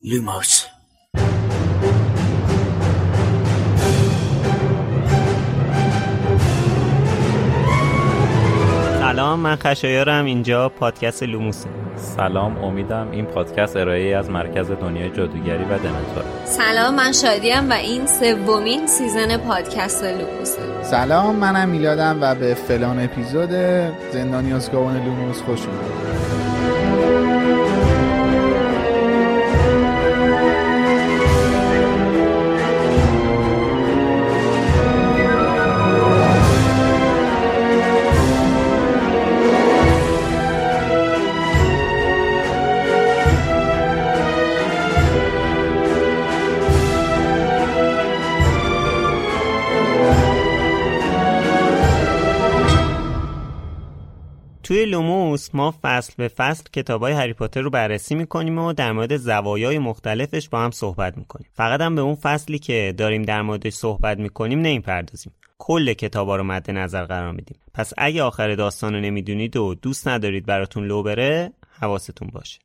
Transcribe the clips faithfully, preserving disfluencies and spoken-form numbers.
لوموس. سلام، من خشایارم، اینجا پادکست لوموسه. سلام، امیدم. این پادکست ارائه‌ای از مرکز دنیای جادوگری و دمنتور. سلام، من شادیم و این سومین سیزن پادکست لوموسه. سلام، منم میلادم و به فلان اپیزود زندانی آزکابان لوموس خوش اومدید. توی لوموس ما فصل به فصل کتابای هری پاتر رو بررسی میکنیم و در مورد زوایای مختلفش با هم صحبت میکنیم. فقط هم به اون فصلی که داریم در موردش صحبت میکنیم نمیپردازیم. کل کتابا رو مد نظر قرار میدیم. پس اگه آخر داستان رو نمیدونید و دوست ندارید براتون لو بره، حواستون باشه.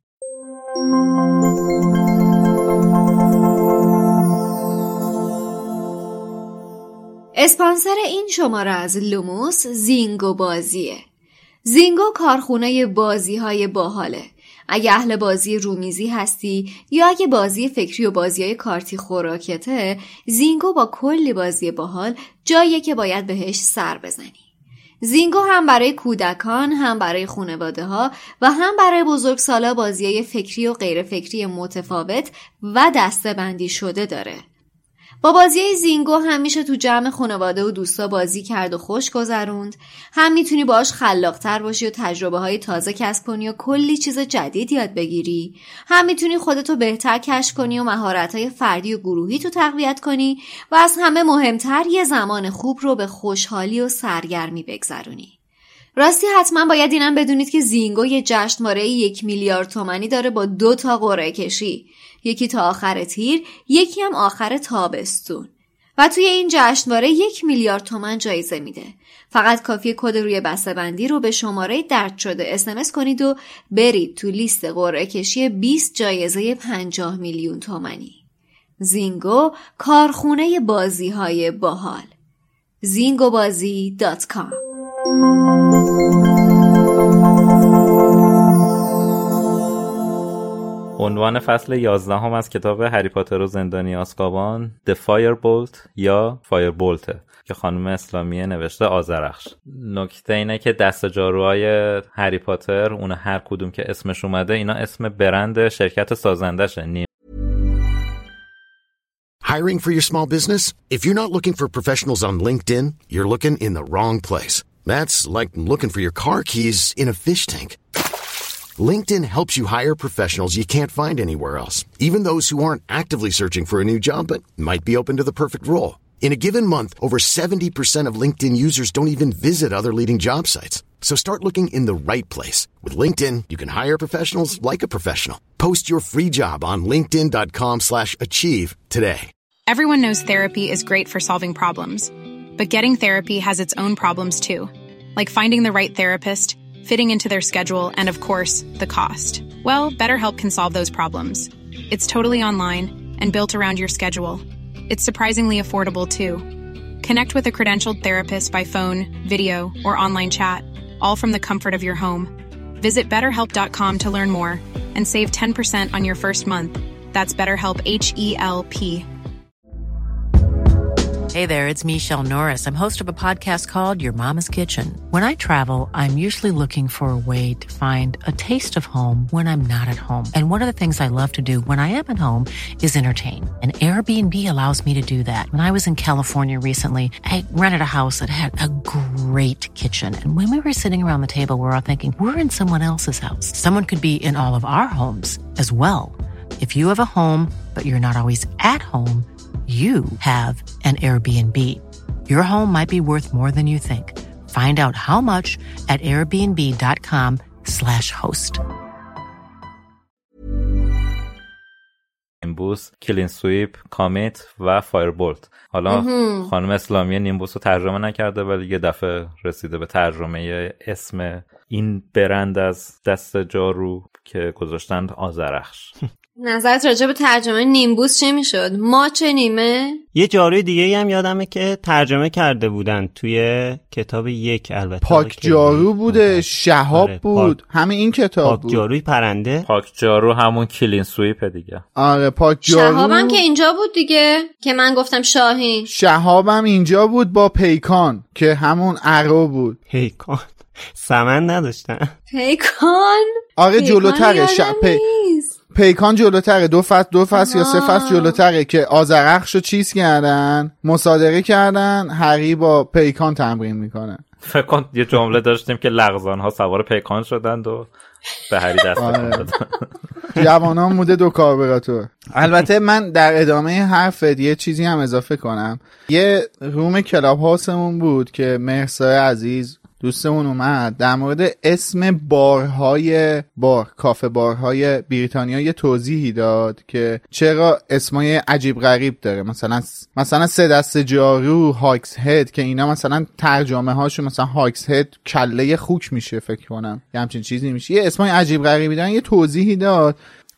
اسپانسر این شماره از لوموس زینگو بازیه. زینگو کارخونه بازی های باحاله. اگه اهل بازی رومیزی هستی یا اگه بازی فکری و بازی های کارتی خوراکته، زینگو با کلی بازی باحال جاییه که باید بهش سر بزنی. زینگو هم برای کودکان، هم برای خانواده ها و هم برای بزرگسالا بازی های فکری و غیر فکری متفاوت و دسته بندی شده داره. با بازی زینگو هم میشه تو جمع خانواده و دوستا بازی کرد و خوش گذروند، هم میتونی باهاش خلاق‌تر باشی و تجربه های تازه کسب کنی و کلی چیز جدید یاد بگیری، هم میتونی خودتو بهتر کشف کنی و مهارت‌های فردی و گروهی تو تقویت کنی و از همه مهمتر یه زمان خوب رو به خوشحالی و سرگرمی بگذرونی. راستی حتما باید اینم بدونید که زینگو یه جشنواره یک میلیارد تومانی داره با دو تا قرعه کشی، یکی تا آخر تیر، یکی هم آخر تابستون، و توی این جشنواره یک میلیارد تومان جایزه میده. فقط کافیه کد روی بسته‌بندی رو به شماره درج شده اس ام اس کنید و برید تو لیست قرعه کشی بیست جایزه پنجاه میلیون تومانی. زینگو، کارخونه بازی های باحال. زینگو بازی دات کام. عنوان فصل یازدهم از کتاب هری پاتر و زندانی آزکابان The Firebolt یا Firebolt که خانم اسلامیه نوشته آذرخش. نکته اینه که دست جاروهای هری پاتر، اون هر کدوم که اسمش اومده، اینا اسم برند شرکت سازندشه. Hiring for your small business? If you're not looking for professionals on LinkedIn, you're looking in the wrong place. That's like looking for your car keys in a fish tank. LinkedIn helps you hire professionals you can't find anywhere else, even those who aren't actively searching for a new job but might be open to the perfect role. In a given month, over seventy percent of LinkedIn users don't even visit other leading job sites. So start looking in the right place. With LinkedIn, you can hire professionals like a professional. Post your free job on linkedin dot com slash achieve today. Everyone knows therapy is great for solving problems, but getting therapy has its own problems too, like finding the right therapist, fitting into their schedule, and of course, the cost. Well, BetterHelp can solve those problems. It's totally online and built around your schedule. It's surprisingly affordable too. Connect with a credentialed therapist by phone, video, or online chat, all from the comfort of your home. Visit better help dot com to learn more and save ten percent on your first month. That's BetterHelp, H E L P. Hey there, it's Michelle Norris. I'm host of a podcast called Your Mama's Kitchen. When I travel, I'm usually looking for a way to find a taste of home when I'm not at home. And one of the things I love to do when I am at home is entertain. And Airbnb allows me to do that. When I was in California recently, I rented a house that had a great kitchen. And when we were sitting around the table, we were all thinking, we're in someone else's house. Someone could be in all of our homes as well. If you have a home, but you're not always at home, you have an Airbnb. Your home might be worth more than you think. Find out how much at airbnb dot com slash host. نیمبوس، کلین سویپ، کامیت و فایربولت. حالا خانم اسلامی نیمبوس رو ترجمه نکرده ولی یه دفعه رسیده به ترجمه اسم این برند از دست جارو که گذاشتند آذرخش. نظرت راجع به ترجمه نیمبوس چه میشد؟ ماچ نیمه؟ یه جاروی دیگه هم یادمه که ترجمه کرده بودن توی کتاب یک، البته پاک جارو بوده، شهاب بود، همه این کتاب پاک بود. جاروی پرنده، پاک جارو همون کلین سویپ دیگه. آره پاک جارو. شهابم که اینجا بود دیگه که من گفتم شاهین. شهابم اینجا بود با پیکان که همون ارو بود. پیکان سمن نداشتن. پیکان آره جلوتره ش... پی... پیکان جلوتره، دو فصل دو فصل یا سه فصل جلوتره که آذرخشو چیز کردن، مصادره کردن، هری با پیکان تمرین میکنه. فکر کن یه جمله داشتیم که لغزان ها سوار پیکان شدند و به هری دست تکون دادن. جوانان موده دو کاربراتور. البته من در ادامه حرفت یه چیزی هم اضافه کنم. یه روم کلاب هاوسمون بود که مهرسای عزیز دوستمون اومد در مورد اسم بارهای بار کافه بارهای بریتانیا یه توضیحی داد که چرا اسمای عجیب غریب داره. مثلا مثلا سه دست جارو، هاکس هد، که اینا مثلا ترجمه هاشون مثلا هاکس هد کله خوک میشه فکر کنم، یه همچین چیزی میشه. یه اسمای عجیب غریبی دارن، یه توضیحی داد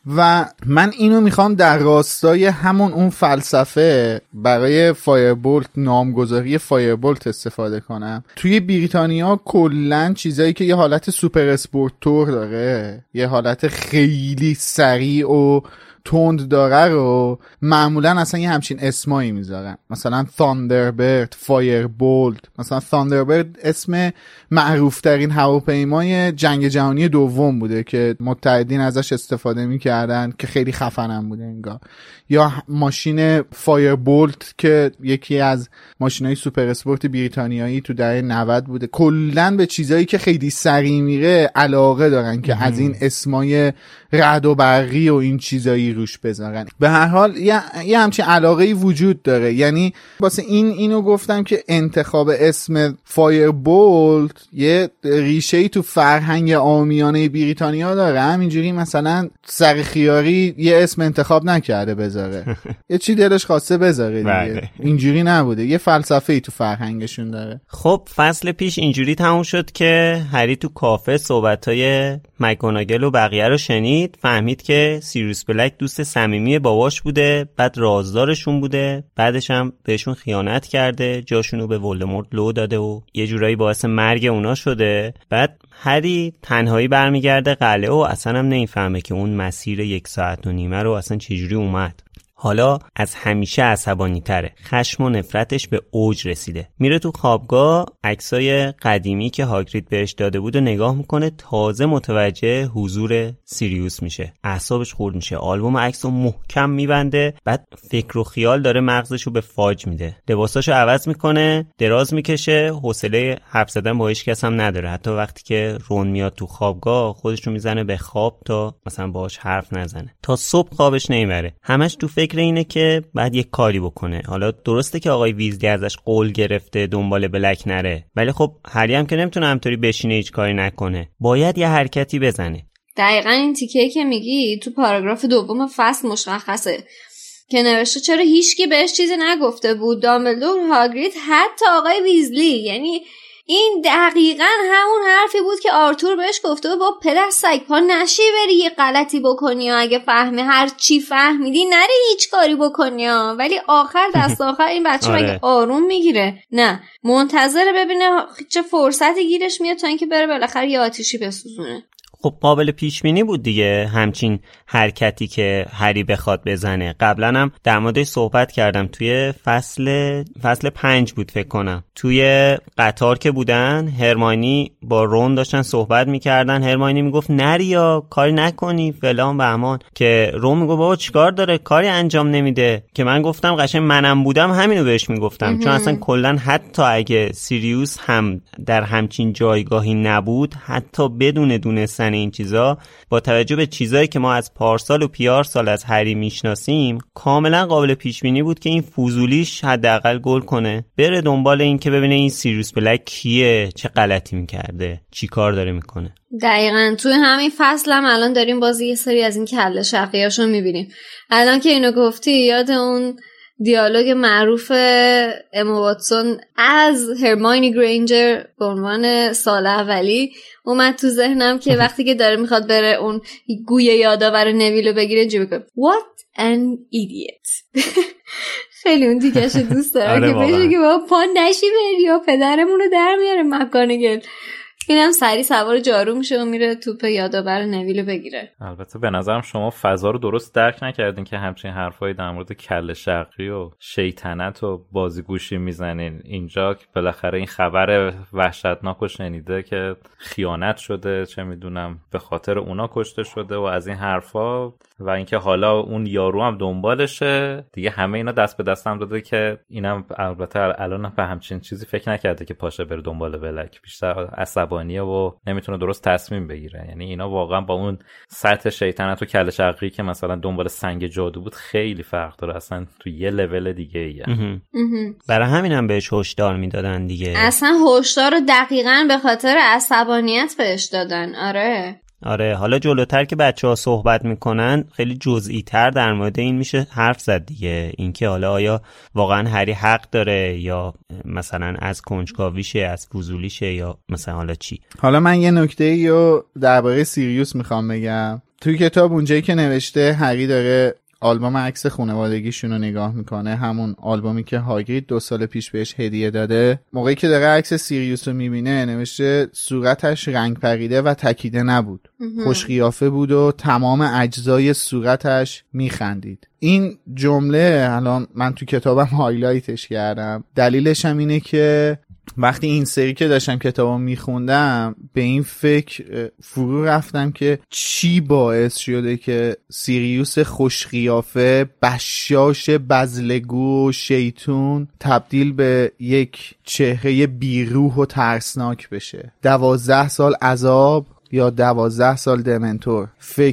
و من اینو میخوام در راستای همون اون فلسفه برای فایربولت، نامگذاری فایربولت استفاده کنم. توی بریتانیا کلن چیزایی که یه حالت سوپر اسپورت تور داره، یه حالت خیلی سریع و تند داره رو معمولا اصلا یه همچین اسمایی میذارن، مثلا تاندربرد، فایربولت. مثلا تاندربرد اسم معروف ترین هواپیمای جنگ جهانی دوم بوده که متحدین ازش استفاده میکردن که خیلی خفنم بوده انگار. یا ماشین فایربولت که یکی از ماشینای سوپر اسپورت بریتانیایی تو دهه نود بوده. کلا به چیزایی که خیلی سریع میره علاقه دارن که از این اسمای رعد و برقی و این چیزایی روش بذارن. به هر حال یه, یه همچین علاقه‌ای وجود داره. یعنی واسه این اینو گفتم که انتخاب اسم فایربولت یه ریشه‌ای تو فرهنگ عامیانه بریتانیا داره. همینجوری مثلا سر خیاری یه اسم انتخاب نکرده بذاره، یه چی دلش خواسته بذاره دیگه. اینجوری نبوده، یه فلسفه‌ای تو فرهنگشون داره. خب فصل پیش اینجوری تموم شد که هری تو کافه صحبت‌های مک‌گوناگل و بقیه رو شنید، فهمید که سیریوس بلک دوست صمیمی باباش بوده، بعد رازدارشون بوده، بعدش هم بهشون خیانت کرده، جاشونو به ولدمورت لو داده و یه جورایی باعث مرگ اونا شده. بعد هری تنهایی برمیگرده قلعه و اصلا هم نمیفهمه که اون مسیر یک ساعت و نیمه رو اصلا چجوری اومد. حالا از همیشه عصبانی تره، خشم و نفرتش به اوج رسیده. میره تو خوابگاه، عکسای قدیمی که هاگرید بهش داده بود و نگاه میکنه، تازه متوجه حضور سیریوس میشه، اعصابش خورد میشه، آلبوم عکسو محکم میبنده، بعد فکر و خیال داره مغزشو به فاج میده. لباساشو عوض میکنه، دراز میکشه، حوصله حرف زدن با هیچ کس هم نداره. حتی وقتی که رون میاد تو خوابگاه خودش رو میزنه به خواب تا مثلا باهاش حرف نزنه. تا صبح خوابش نمیبره، همش تو فکر اینه که بعد یک کاری بکنه. حالا درسته که آقای ویزلی ازش قول گرفته دنبال بلک نره، ولی خب هری هم که نمیتونه همطوری بشینه هیچ کاری نکنه، باید یه حرکتی بزنه. دقیقاً این تیکه‌ای که میگی تو پاراگراف دوم فصل مشخصه که نوشته چرا هیچکی بهش چیزی نگفته بود، دامبلدور، هاگرید، حتی آقای ویزلی. یعنی این دقیقاً همون حرفی بود که آرتور بهش گفته بود با پدر سگ پا نشی بری یه غلطی بکنی و اگه فهمی هر چی فهمیدی نری هیچ کاری بکنی ها. ولی آخر دست آخر این بچه آره. مگه آروم میگیره؟ نه، منتظر ببینه چه فرصتی گیرش میاد تا اینکه بره بالاخره یه آتیشی بسوزونه. خب قابل پیش بینی بود دیگه همچین حرکتی که هری بخواد بزنه. قبلا هم در موردش صحبت کردم، توی فصل فصل پنج بود فکر کنم، توی قطار که بودن هرماینی با رون داشتن صحبت میکردن، هرماینی میگفت نری یا کاری نکنی فلان بهمان، که رون میگفت بابا چیکار داره، کاری انجام نمیده. که من گفتم قشنگ منم بودم همینو بهش میگفتم، چون اصلا کلا حتی اگه سیریوس هم در همچین جایگاهی نبود، حتی بدون دونستن این چیزا، با توجه به چیزایی که ما از پارسال و پیار سال از هری میشناسیم، کاملا قابل پیش بینی بود که این فضولیش حداقل گل کنه، بره دنبال این که ببینه این سیریوس بلک کیه، چه غلطی میکرده، چی کار داره میکنه. دقیقاً توی همین فصل هم الان داریم بازی یه سری از این کله شقیاشو میبینیم. الان که اینو گفتی یاد اون دیالوگ معروف اما واتسون از هرماینی گرینجر به عنوان سال اولی اومد تو ذهنم که وقتی که داره میخواد بره اون گویه یادآور نویلو بگیره جیبه کنه What an idiot. خیلی اون دیگه‌شو دوست دارم که بشه که با پا نشی بری یا پدرمون رو در میاره مکانگل. اینم سری سوار جارو میشه و میره توپ یادآور نویلو بگیره. البته به نظرم شما فضا رو درست درک نکردین که همچین حرفایی در مورد کله شقی و شیطنت و بازیگوشی میزنین. اینجا بالاخره این خبر وحشتناک رو شنیده که خیانت شده، چه میدونم به خاطر اونا کشته شده و از این حرفا، و اینکه حالا اون یارو هم دنبالشه دیگه. همه اینا دست به دست هم داده که اینم البته الان به همچین چیزی فکر نکرده که پاشه بره دنبال بلک، بیشتر عصبانیه و نمیتونه درست تصمیم بگیره. یعنی اینا واقعا با اون سطح شیطنت و کله شقی که مثلا دنبال سنگ جادو بود خیلی فرق داره، اصلا تو یه لول دیگه ایه. برای همین هم بهش هشدار میدادن دیگه. اصلا هشدار رو دقیقاً به خاطر عصبانیت بهش دادن. آره آره حالا جلوتر که بچه ها صحبت میکنن خیلی جزئی تر در مورد این میشه حرف زد دیگه، اینکه حالا آیا واقعا هری حق داره یا مثلا از کنجکاویشه، از فضولیشه، یا مثلا حالا چی. حالا من یه نکته رو درباره سیریوس میخوام بگم. توی کتاب اونجایی که نوشته هری داره آلبوم عکس خانوادگیشون رو نگاه میکنه، همون آلبومی که هاگرید دو سال پیش بهش هدیه داده، موقعی که داره عکس سیریوس رو میبینه نوشته صورتش رنگ پریده و تکیده نبود، خوش قیافه بود و تمام اجزای صورتش میخندید. این جمله الان من تو کتابم هایلایتش کردم. دلیلش هم اینه که وقتی این سری که داشتم کتابو میخوندم به این فکر فرو رفتم که چی باعث شده که سیریوس خوشقیافه، بشاش، بزلگو و شیطون تبدیل به یک چهره بیروح و ترسناک بشه. دوازده سال عذاب یا دوازده سال دمنتور،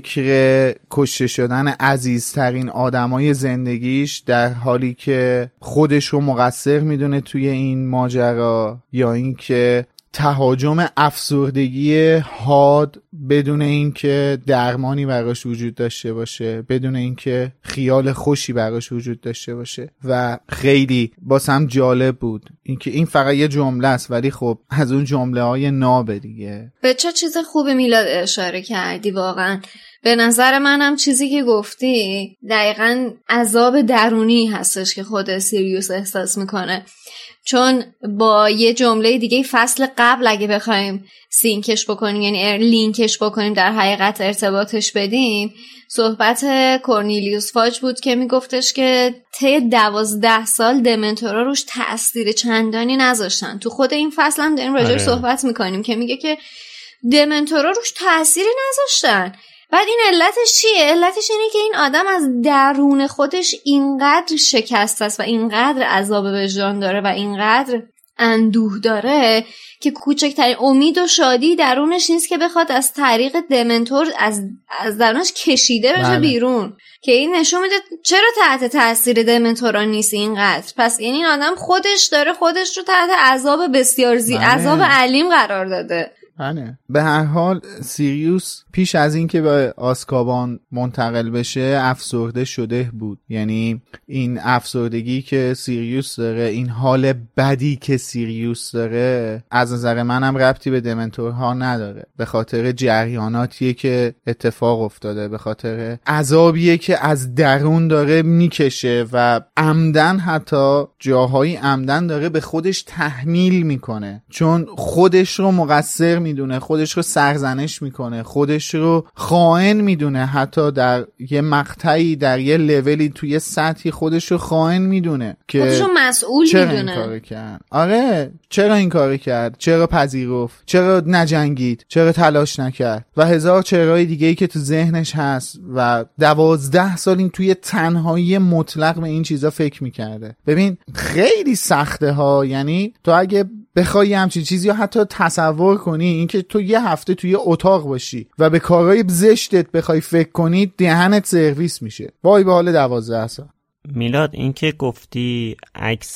فکر کشته شدن عزیزترین آدمای زندگیش در حالی که خودش رو مقصر میدونه توی این ماجرا، یا اینکه تهاجم افسردگی حاد بدون اینکه درمانی براش وجود داشته باشه، بدون اینکه خیال خوشی براش وجود داشته باشه. و خیلی باسم جالب بود اینکه این فقط یه جمله است ولی خب از اون جمله های نابه دیگه. به چه چیز خوبی میلاد اشاره کردی. واقعا به نظر منم چیزی که گفتی دقیقاً عذاب درونی هستش که خود سیریوس احساس میکنه، چون با یه جمله دیگه فصل قبل اگه بخوایم سینکش بکنیم، یعنی لینکش بکنیم، در حقیقت ارتباطش بدیم، صحبت کورنیلیوس فاج بود که میگفتش که طی دوازده سال دمنتورا روش تأثیر چندانی نذاشتن. تو خود این فصل هم داریم راجعش صحبت میکنیم که میگه که دمنتورا روش تأثیری نذاشتن. بعد این علتش چیه؟ علتش اینه که این آدم از درون خودش اینقدر شکست است و اینقدر عذاب وجدان داره و اینقدر اندوه داره که کوچکترین امید و شادی درونش نیست که بخواد از طریق دمنتور از از درونش کشیده بشه بله. بیرون. که این نشون میده چرا تحت تاثیر دمنتورا نیست اینقدر. پس یعنی این آدم خودش داره خودش رو تحت عذاب بسیار زی بله. عذاب علیم قرار داده. بله. به هر حال سیریوس پیش از این که به آزکابان منتقل بشه افسرده شده بود. یعنی این افسردگی که سیریوس داره، این حال بدی که سیریوس داره، از نظر منم ربطی به دمنتورها نداره. به خاطر جریاناتیه که اتفاق افتاده، به خاطر عذابیه که از درون داره میکشه و عمدن، حتی جاهایی عمدن داره به خودش تحمیل میکنه، چون خودش رو مقصر میدونه، خودش رو سرزنش میکنه، خودش رو خائن میدونه، حتی در یه مقطعی، در یه لولی، توی سطحی خودش رو خائن میدونه که خودش رو مسئول چرا میدونه. این کارو کرد؟ آره چرا این کارو کرد؟ چرا پذیرفت؟ چرا نجنگید؟ چرا تلاش نکرد؟ و هزار چرای دیگه ای که تو ذهنش هست و دوازده سال این توی تنهایی مطلق به این چیزا فکر میکرده. ببین خیلی سخته ها. یعنی تو اگه بخوای همچین چیزی یا حتی تصور کنی، اینکه تو یه هفته توی اتاق باشی و به کارهای زشتت بخوای فکر کنی، دهنت سرویس میشه. وای به حال دوازده سال. میلاد اینکه گفتی عکس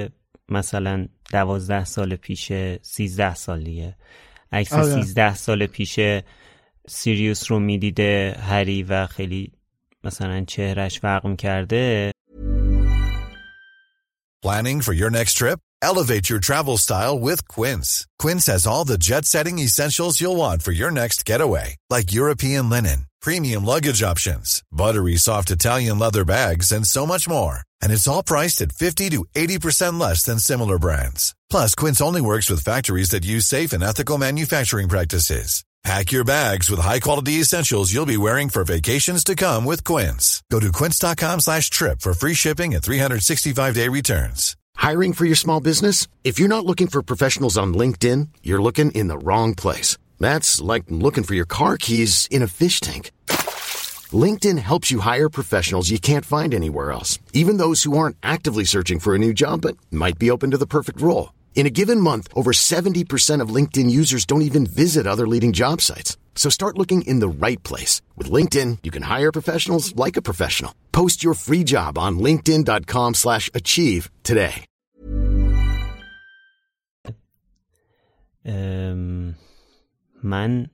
مثلا دوازده سال پیشه، سیزده سالیه، عکس آره. سیزده سال پیشه سیریوس رو میدیده هری و خیلی مثلا چهرش فرق میکرده. Planning for your next trip? Elevate your travel style with Quince. Quince has all the jet-setting essentials you'll want for your next getaway, like European linen, premium luggage options, buttery soft Italian leather bags, and so much more. And it's all priced at fifty to eighty percent less than similar brands. Plus, Quince only works with factories that use safe and ethical manufacturing practices. Pack your bags with high-quality essentials you'll be wearing for vacations to come with Quince. Go to quince.com slash trip for free shipping and three sixty-five day returns. Hiring for your small business? If you're not looking for professionals on LinkedIn, you're looking in the wrong place. That's like looking for your car keys in a fish tank. LinkedIn helps you hire professionals you can't find anywhere else, even those who aren't actively searching for a new job but might be open to the perfect role. In a given month, over seventy percent of LinkedIn users don't even visit other leading job sites. So start looking in the right place. With LinkedIn, you can hire professionals like a professional. Post your free job on linkedin.com slash achieve today. ام... من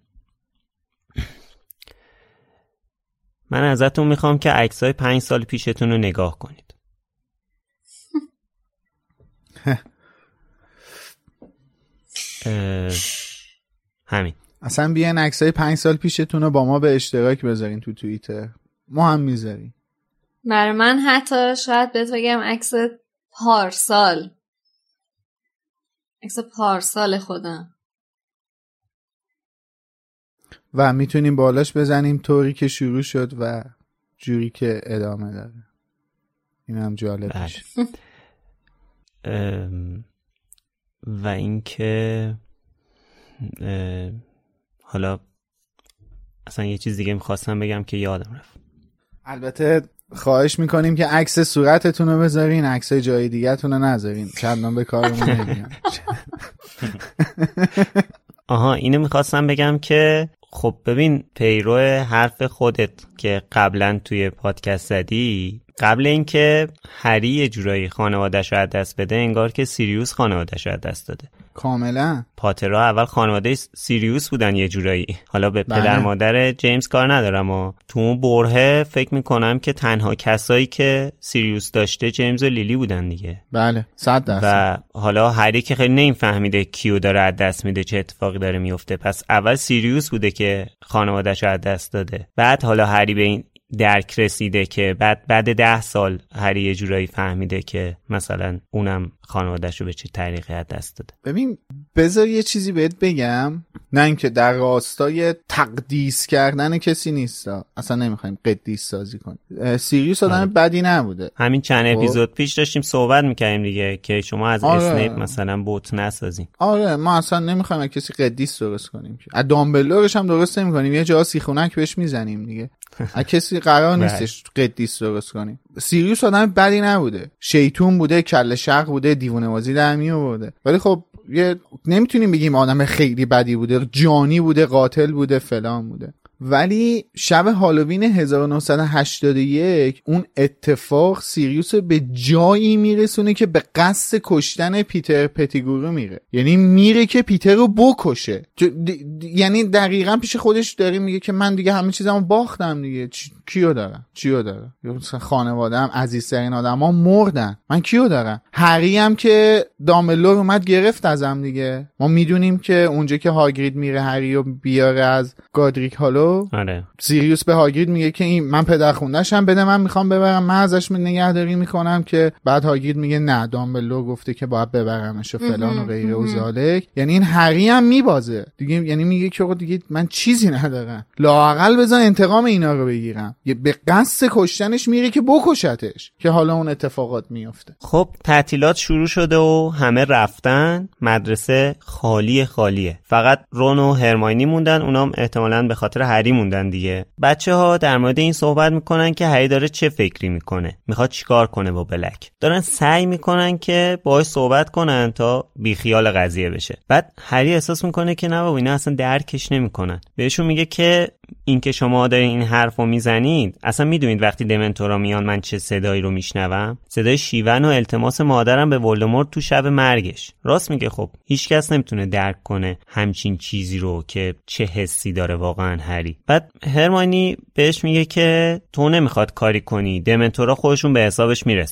من ازتون میخوام که عکسای پنج سال پیشتون رو نگاه کنید. اه... همین. اصلا بیاین عکسای پنج سال پیشتون رو با ما به اشتراک بذارین تو توییتر، ما هم میذاریم. برای من حتی شاید بهت بگم عکس پارسال، عکس پارسال خودم. و میتونیم بالاش بزنیم طوری که شروع شد و جوری که ادامه داره. این هم جالب میشه. و اینکه حالا اصلا یه چیز دیگه میخواستم بگم که یادم رفت. البته خواهش میکنیم که عکس صورتتون رو بذارین، عکس جای دیگه تون رو نذارین، چندان به کارمون نمیاد. آها اینو میخواستم بگم که خب ببین پیرو حرف خودت که قبلا توی پادکست زدی، قبل اینکه هری یه جورایی خانواده‌شو از دست بده انگار که سیریوس خانواده‌شو از دست داده. کاملا. پاترها اول خانواده سیریوس بودن یه جورایی. حالا به بله. پدر مادر جیمز کار ندارم و تو اون برهه فکر میکنم که تنها کسایی که سیریوس داشته جیمز و لیلی بودن دیگه. بله صد درصد. و حالا هری که خیلی نمیفهمیده کیو داره از دست میده، چه اتفاقی داره میفته. پس اول سیریوس بوده که خانواده‌شو از دست داده، بعد حالا هری به این درک رسیده که بعد بعد ده سال هری یه جورایی فهمیده که مثلا اونم خانواده‌شو به چه طریقی از دست داده. ببین بذار یه چیزی بهت بگم، نه اینکه در راستای تقدیس کردن کسی نیست، اصلا نمیخوایم قدیس سازی کنیم. سیریوس آدم بدی نبوده. همین چند اپیزود پیش داشتیم صحبت می‌کردیم دیگه که شما از آره. اسنیپ مثلا بوت نسازین. آره ما اصلا نمیخوایم کسی قدیس درست کنیم، از دامبلورش هم درست نمی‌کنیم، یه جا سیخونک بهش میزنیم دیگه. کسی قرار نیستش قدیس درست کنیم. سیریوس آدم بدی نبوده، شیطون بوده، کله شق بوده، دیوونه‌بازی در می آورده، ولی خب یه نمیتونیم بگیم آدم خیلی بدی بوده، جانی بوده، قاتل بوده، فلان بوده. ولی شب هالووین هزار و نهصد و هشتاد و یک اون اتفاق سیریوس به جایی میرسونه که به قصد کشتن پیتر پتیگورو میره، یعنی میره که پیتر رو بکشه. یعنی دقیقاً پیش خودش داره میگه که من دیگه همه چیزمو باختم دیگه، چ... کیو دارم چیو دارم، خانواده‌ام عزیزترین آدما مردن، من کیو دارم. هری هم که دامبلور اومد گرفت ازم دیگه. ما میدونیم که اونجا که هاگرید میره هری رو بیاره از گادریک هالو، آره. سیریوس به هاگرید میگه که این من پدر خونده‌شم بده، من میخوام ببرم، من ازش نگهداری میکنم، که بعد هاگرید میگه نه دامبلور گفته که باید ببرمش و فلان و غیره و ذالک. یعنی این هری هم میبازه دیگه، یعنی میگه که دیگه من چیزی ندارم، لااقل بزن انتقام اینا رو بگیرم. به قصد کشتنش میره که بکشتش، که حالا اون اتفاقات میفته. خب تعطیلات شروع شده و همه رفتن، مدرسه خالی خالیه، فقط رون و هرماینی موندن، اونام احتمالاً به خاطر هری موندن دیگه. بچه‌ها در مورد این صحبت میکنن که هری داره چه فکری میکنه، میخواد چیکار کنه با بلک. دارن سعی میکنن که باهاش صحبت کنن تا بیخیال قضیه بشه. بعد هری احساس میکنه که نه بابا اینا اصلا درکش نمیکنن. بهشون میگه که این که شما دارین این حرفو میزنید، اصلا میدونید وقتی دمنتورا میان من چه صدایی رو میشنوم؟ صدای شیون و التماس مادرم به ولدمورت تو شب مرگش. راست میگه. خب هیچکس نمیتونه درک کنه همچین چیزی رو که چه حسی داره واقعا هری. بعد هرماینی بهش میگه که تو نمیخواد کاری کنی، دمنتورا خودشون به حسابش میرسن.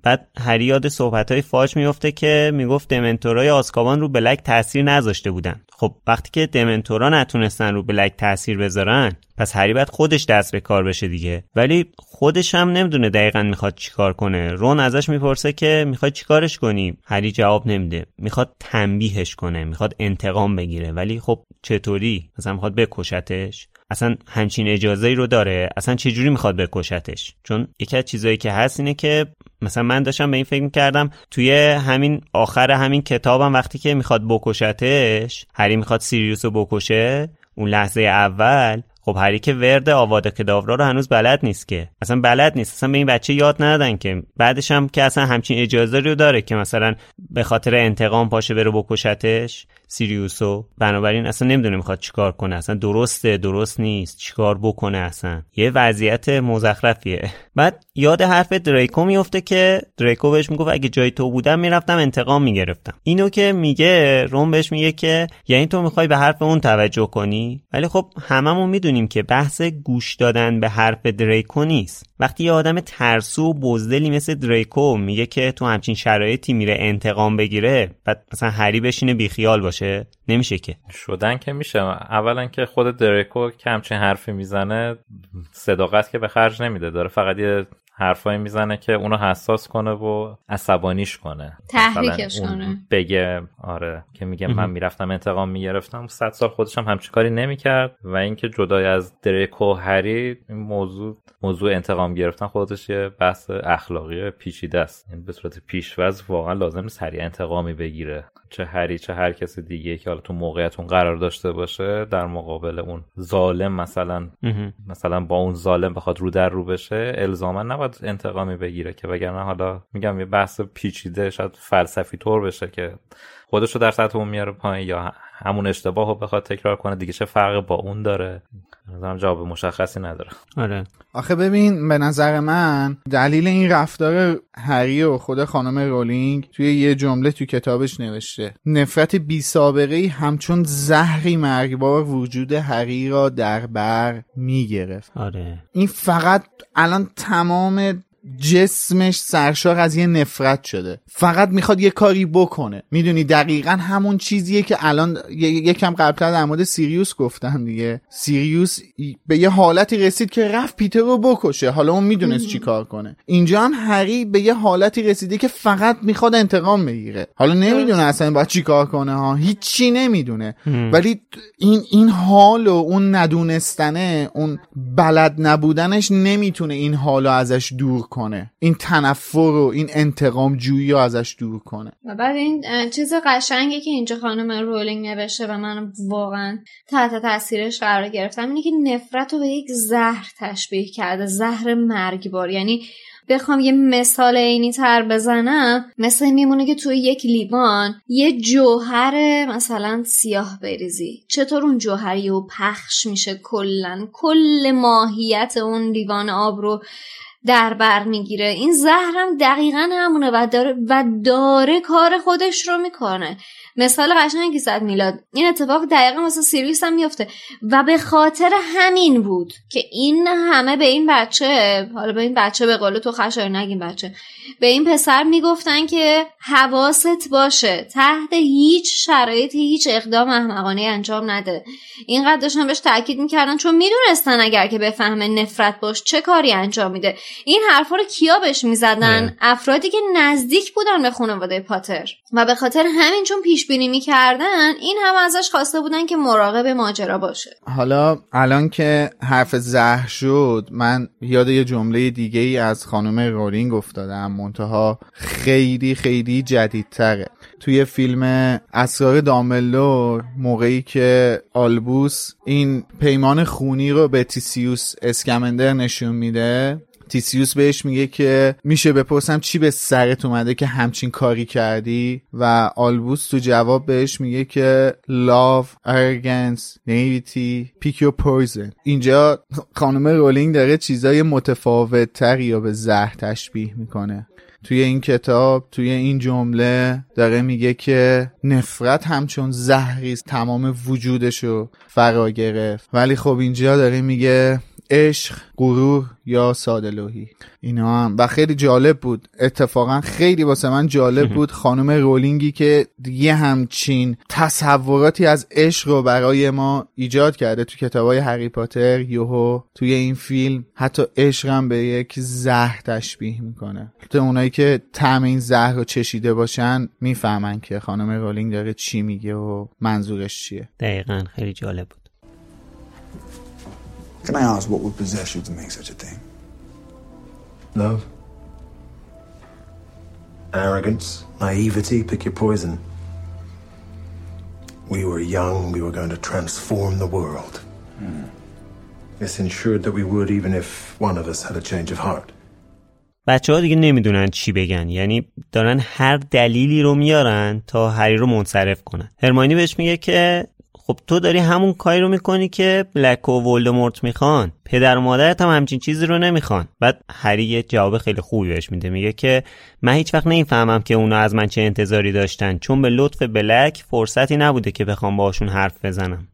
بعد هری یاد صحبت‌های فاج میفته که میگفت دمنتورای آزکابان رو بلک تاثیر نذاشته بودن. خب وقتی که دمنتورا نتونستن رو بلک تاثیر بذارن، پس هری باید خودش دست به کار بشه دیگه. ولی خودش هم نمیدونه دقیقاً میخواد چیکار کنه. رون ازش میپرسه که میخواد چیکارش کنی؟ هری جواب نمیده. میخواد تنبیهش کنه، میخواد انتقام بگیره. ولی خب چطوری؟ مثلا میخواد بکشتش؟ اصلا همچین اجازه‌ای رو داره؟ اصلا چه جوری میخواد بکشتش؟ چون یکی از چیزایی که هست اینه که مثلا من داشتم به این فکر می‌کردم توی همین آخر همین کتابم وقتی که میخواد بکشتش، هری میخواد سیریوس رو بکشه اون لحظه اول، خب هری که ورد آواده کداورا رو هنوز بلد نیست که، اصلا بلد نیست، اصلا به این بچه یاد ندادن که. بعدش هم که اصلا همچین اجازه رو داره که مثلا به خاطر انتقام پاشه بره بکشتش سیریوسو، بنابراین اصلا نمیدونه میخواد چیکار کنه، اصلا درسته درست نیست چیکار بکنه، اصلا یه وضعیت مزخرفیه. بعد یاد حرف دریکو میفته که دریکو بهش میگفت اگه جای تو بودم میرفتم انتقام میگرفتم. اینو که میگه رون بهش میگه که یعنی تو میخوای به حرف اون توجه کنی؟ ولی خب هممون میدونیم که بحث گوش دادن به حرف دریکو نیست. وقتی یه آدم ترسو و بزدلی مثل دریکو میگه که تو همچین شرایطی میره انتقام بگیره، بعد مثلا هری بشینه بیخیال باشه؟ نمیشه که. شدن که میشه. اولا که خود دریکو که همچین حرفی میزنه صداقت که به خرج نمیده، داره فقط یه حرفایی میزنه که اونو حساس کنه و عصبانیش کنه، تحریکش کنه، بگه آره که میگه من میرفتم انتقام میگرفتم. صد سال خودش هم همچین کاری نمیکرد. و اینکه جدای از دریکو هری این موضوع موضوع انتقام گرفتن خودش یه بحث اخلاقی پیچیده است. این به صورت پیش‌وز واقعا لازم نیست هری انتقامی بگیره، چه هری چه هر کس دیگه که حالا تو موقعیت اون قرار داشته باشه در مقابل اون ظالم، مثلا مثلا با اون ظالم بخواد رو در رو بشه، الزاما نباید انتقامی بگیره که، وگرنه حالا میگم یه بحث پیچیده شاید فلسفی طور بشه که خودشو در سطح اون میاره پایین یا همون اشتباهو بخواد تکرار کنه دیگه. چه فرقی با اون داره؟ نظرم جواب مشخصی نداره. آره آخه ببین به نظر من دلیل این رفتار هری و خود خانم رولینگ توی یه جمله تو کتابش نوشته نفرت بی سابقه‌ای همچون زهری مرگبار وجود هری را در بر میگرفت. آره این فقط الان تمام جسمش سرشار از یه نفرت شده، فقط میخواد یه کاری بکنه. میدونی دقیقاً همون چیزیه که الان یکم قبلتر در مورد سیریوس گفتم دیگه. سیریوس به یه حالتی رسید که رفت پیتر رو بکشه، حالا اون میدونست چی کار کنه. اینجا هم هری به یه حالتی رسیده که فقط میخواد انتقام بگیره، حالا نمیدونه اصلا باید چی کار کنه ها، هیچی نمیدونه. ولی این این حال و اون ندونستنه، اون بلد نبودنش نمیتونه این حالو ازش دور کنه، این تنفر و این انتقام جویی رو ازش دور کنه. و بعد این چیز قشنگی که اینجا خانم رولینگ نوشته و من واقعا تحت تاثیرش قرار گرفتم اینه که نفرت رو به یک زهر تشبیه کرده، زهر مرگبار. یعنی بخوام یه مثال اینی تر بزنم، مثل میمونه که توی یک لیوان یه جوهر مثلا سیاه بریزی، چطور اون جوهری و پخش میشه، کلن کل ماهیت اون لیوان آب رو در بر میگیره. این زهر هم دقیقاً همونه و داره و داره کار خودش رو میکنه. مثال قشنگی زد میلاد. این اتفاق دقیقاً واسه سیریوس هم میفته و به خاطر همین بود که این همه به این بچه، حالا به این بچه به قول تو خشایار نگیم بچه، به این پسر میگفتن که حواست باشه تحت هیچ شرایطی هیچ اقدام احمقانه انجام نده. اینقدر داشتن بهش تاکید میکردن چون میدونستن اگر که بفهمه نفرت باش چه کاری انجام میده. این حرفا رو کیا بهش میزدن؟ افرادی که نزدیک بودن به خانواده پاتر و به خاطر همین چون پیش بینی میکردن این هم ازش خواسته بودن که مراقب ماجرا باشه. حالا الان که حرف زهر شد من یاد یه جمله دیگه ای از خانم رولینگ افتادم، منتها خیلی خیلی جدیدتره. توی فیلم اسرار دامبلدور موقعی که آلبوس این پیمان خونی رو به تیسیوس اسکمندر نشون میده، تیسیوس بهش میگه که میشه بپرسم چی به سرت اومده که همچین کاری کردی؟ و آلبوس تو جواب بهش میگه که love, arrogance, naivety, pick your poison. اینجا خانم رولینگ داره چیزای متفاوت تری رو به زهر تشبیه میکنه. توی این کتاب توی این جمله داره میگه که نفرت همچون زهری تمام وجودشو فرا گرفت، ولی خب اینجا داره میگه عشق، غرور یا ساده‌لوحی. اینا هم و خیلی جالب بود، اتفاقا خیلی واسه من جالب بود خانم رولینگی که یه همچین تصوراتی از عشق رو برای ما ایجاد کرده تو کتابای هری پاتر. یوهو توی این فیلم حتی عشق هم به یک زهر تشبیه میکنه. تو اونایی که طعم این زهر رو چشیده باشن میفهمن که خانم رولینگ داره چی میگه و منظورش چیه. دقیقاً خیلی جالب بود. Can I ask what would possess you to make such a thing? Love. Arrogance. Naivety. Pick your poison. We were young. We were going to transform the world. Hmm. This ensured that we would, even if one of us had a change of heart. بچه ها دیگه نمیدونن چی بگن، یعنی دارن هر دلیلی رو میارن تا هری رو منصرف کنن. هرماینی بهش میگه که خب تو داری همون کاری رو میکنی که بلک و ولدمورت میخوان، پدر و مادرت هم همچین چیزی رو نمیخوان. بعد هری یه جواب خیلی خوبی بهش میده، میگه که من هیچ وقت نمیفهمم که اونا از من چه انتظاری داشتن، چون به لطف بلک فرصتی نبوده که بخوام باهاشون حرف بزنم.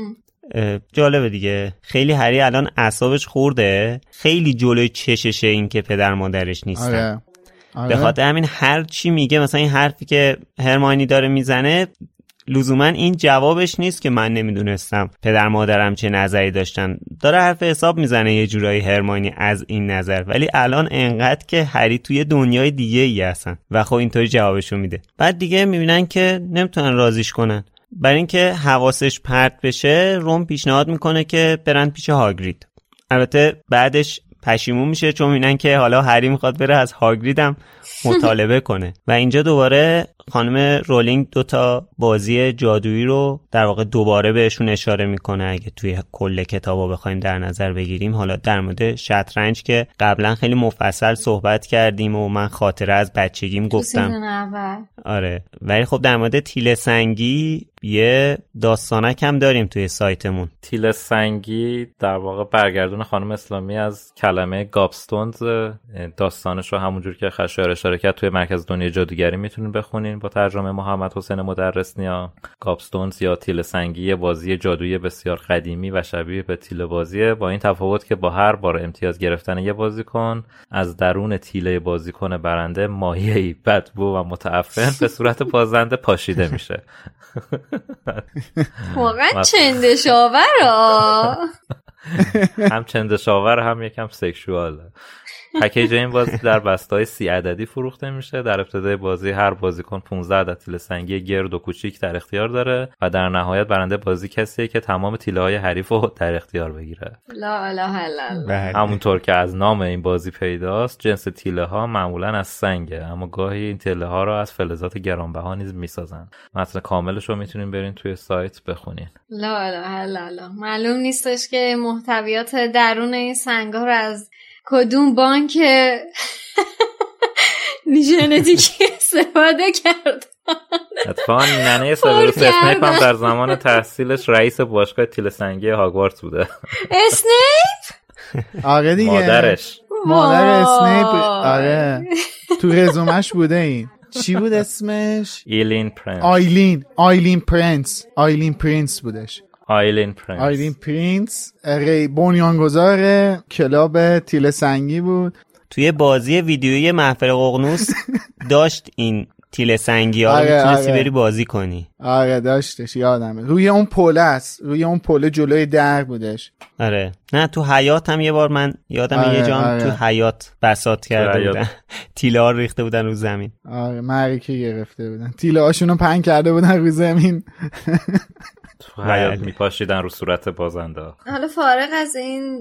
جالبه دیگه، خیلی هری الان اعصابش خورده، خیلی جلوی چششه این که پدر مادرش نیستن. آره. آره. به خاطر همین هر چی میگه، مثلا این حرفی که هرماینی داره میزنه لزوما این جوابش نیست که من نمیدونستم پدر مادرم چه نظری داشتن، داره حرف حساب میزنه یه جورایی هرماینی از این نظر، ولی الان انقدر که هری توی دنیای دیگه ای هستن و خب اینطوری جوابشو میده. بعد دیگه میبینن که نمیتونن راضیش کنن، برای اینکه حواسش پرت بشه روم پیشنهاد میکنه که برن پیش هاگرید. البته بعدش پشیمون میشه چون میبینن که حالا هری میخواد بره از هاگرید هم مطالبه کنه و اینجا دوباره خانم رولینگ دوتا بازی جادویی رو در واقع دوباره بهشون اشاره میکنه. اگه توی کل کتابو بخوایم در نظر بگیریم، حالا در مورد شطرنج که قبلا خیلی مفصل صحبت کردیم و من خاطره از بچگیم گفتم، آره، ولی خب در مورد تیل سنگی یه داستانک هم داریم توی سایتمون. تیل سنگی در واقع برگردون خانم اسلامی از کلمه گابستونز، داستانش رو همونجور که خشایار اشاره کرد توی مرکز دنیای جادوگری میتونین بخونین با ترجمه محمد حسین مدرس نیا. گابستونز یا تیل سنگی بازی جادویی بسیار قدیمی و شبیه به تیل بازیه، با این تفاوت که با هر بار امتیاز گرفتن یه بازیکن از درون تیله بازیکن برنده ماهیه‌ای بدبو و متعفن به صورت بازنده پاشیده میشه. واقعا چندشاورا، هم چندشاور هم یکم سکشواله. پکیج این بازی در بسته‌های سی عددی فروخته میشه. در ابتدای بازی هر بازیکن پانزده عدد تیله سنگی گرد و کوچیک در اختیار داره و در نهایت برنده بازی کسیه که تمام تیله‌های حریف رو در اختیار بگیره. لا اله الا الله. همونطور که از نام این بازی پیداست، جنس تیله‌ها معمولاً از سنگه، اما گاهی این تیله‌ها رو از فلزات گرانبها نیز میسازن. متن کاملش رو میتونین برین توی سایت بخونین. لا اله الا الله. معلوم نیستش که محتویات درون این سنگ‌ها رو از کدوم بانک ژنتیکی استفاده کرد. اتفاقا ننه سیوروس اسنیپ هم در زمان تحصیلش رئیس باشگاه تیل سنگی هاگوارتس بوده. اسنیپ؟ آره دیگه، مادرش مادر اسنیپ. آره تو رزومش بوده. این چی بود اسمش؟ ایلین پرنس. آیلین آیلین پرنس آیلین پرنس بودش. آیلین پرنس آیلین پرنس ری بنیانگذار کلاب تیل سنگی بود. توی بازی ویدیویی محفل ققنوس داشت این تیل سنگی ها رو آره، میتونستی آره. بری بازی کنی. آره داشتش، یادمه. روی اون پله است، روی اون پله جلوی در بودش. آره نه تو حیات هم یه بار من یادم آره، یه جام آره. تو حیات بساط کرده بودن، تیله ها ریخته بودن رو زمین. آره معرکه گرفته بودن، تیله هاشونو پهن کرده بودن رو زمین. تو حیات میپاشیدن رو صورت بازنده. حالا فارغ از این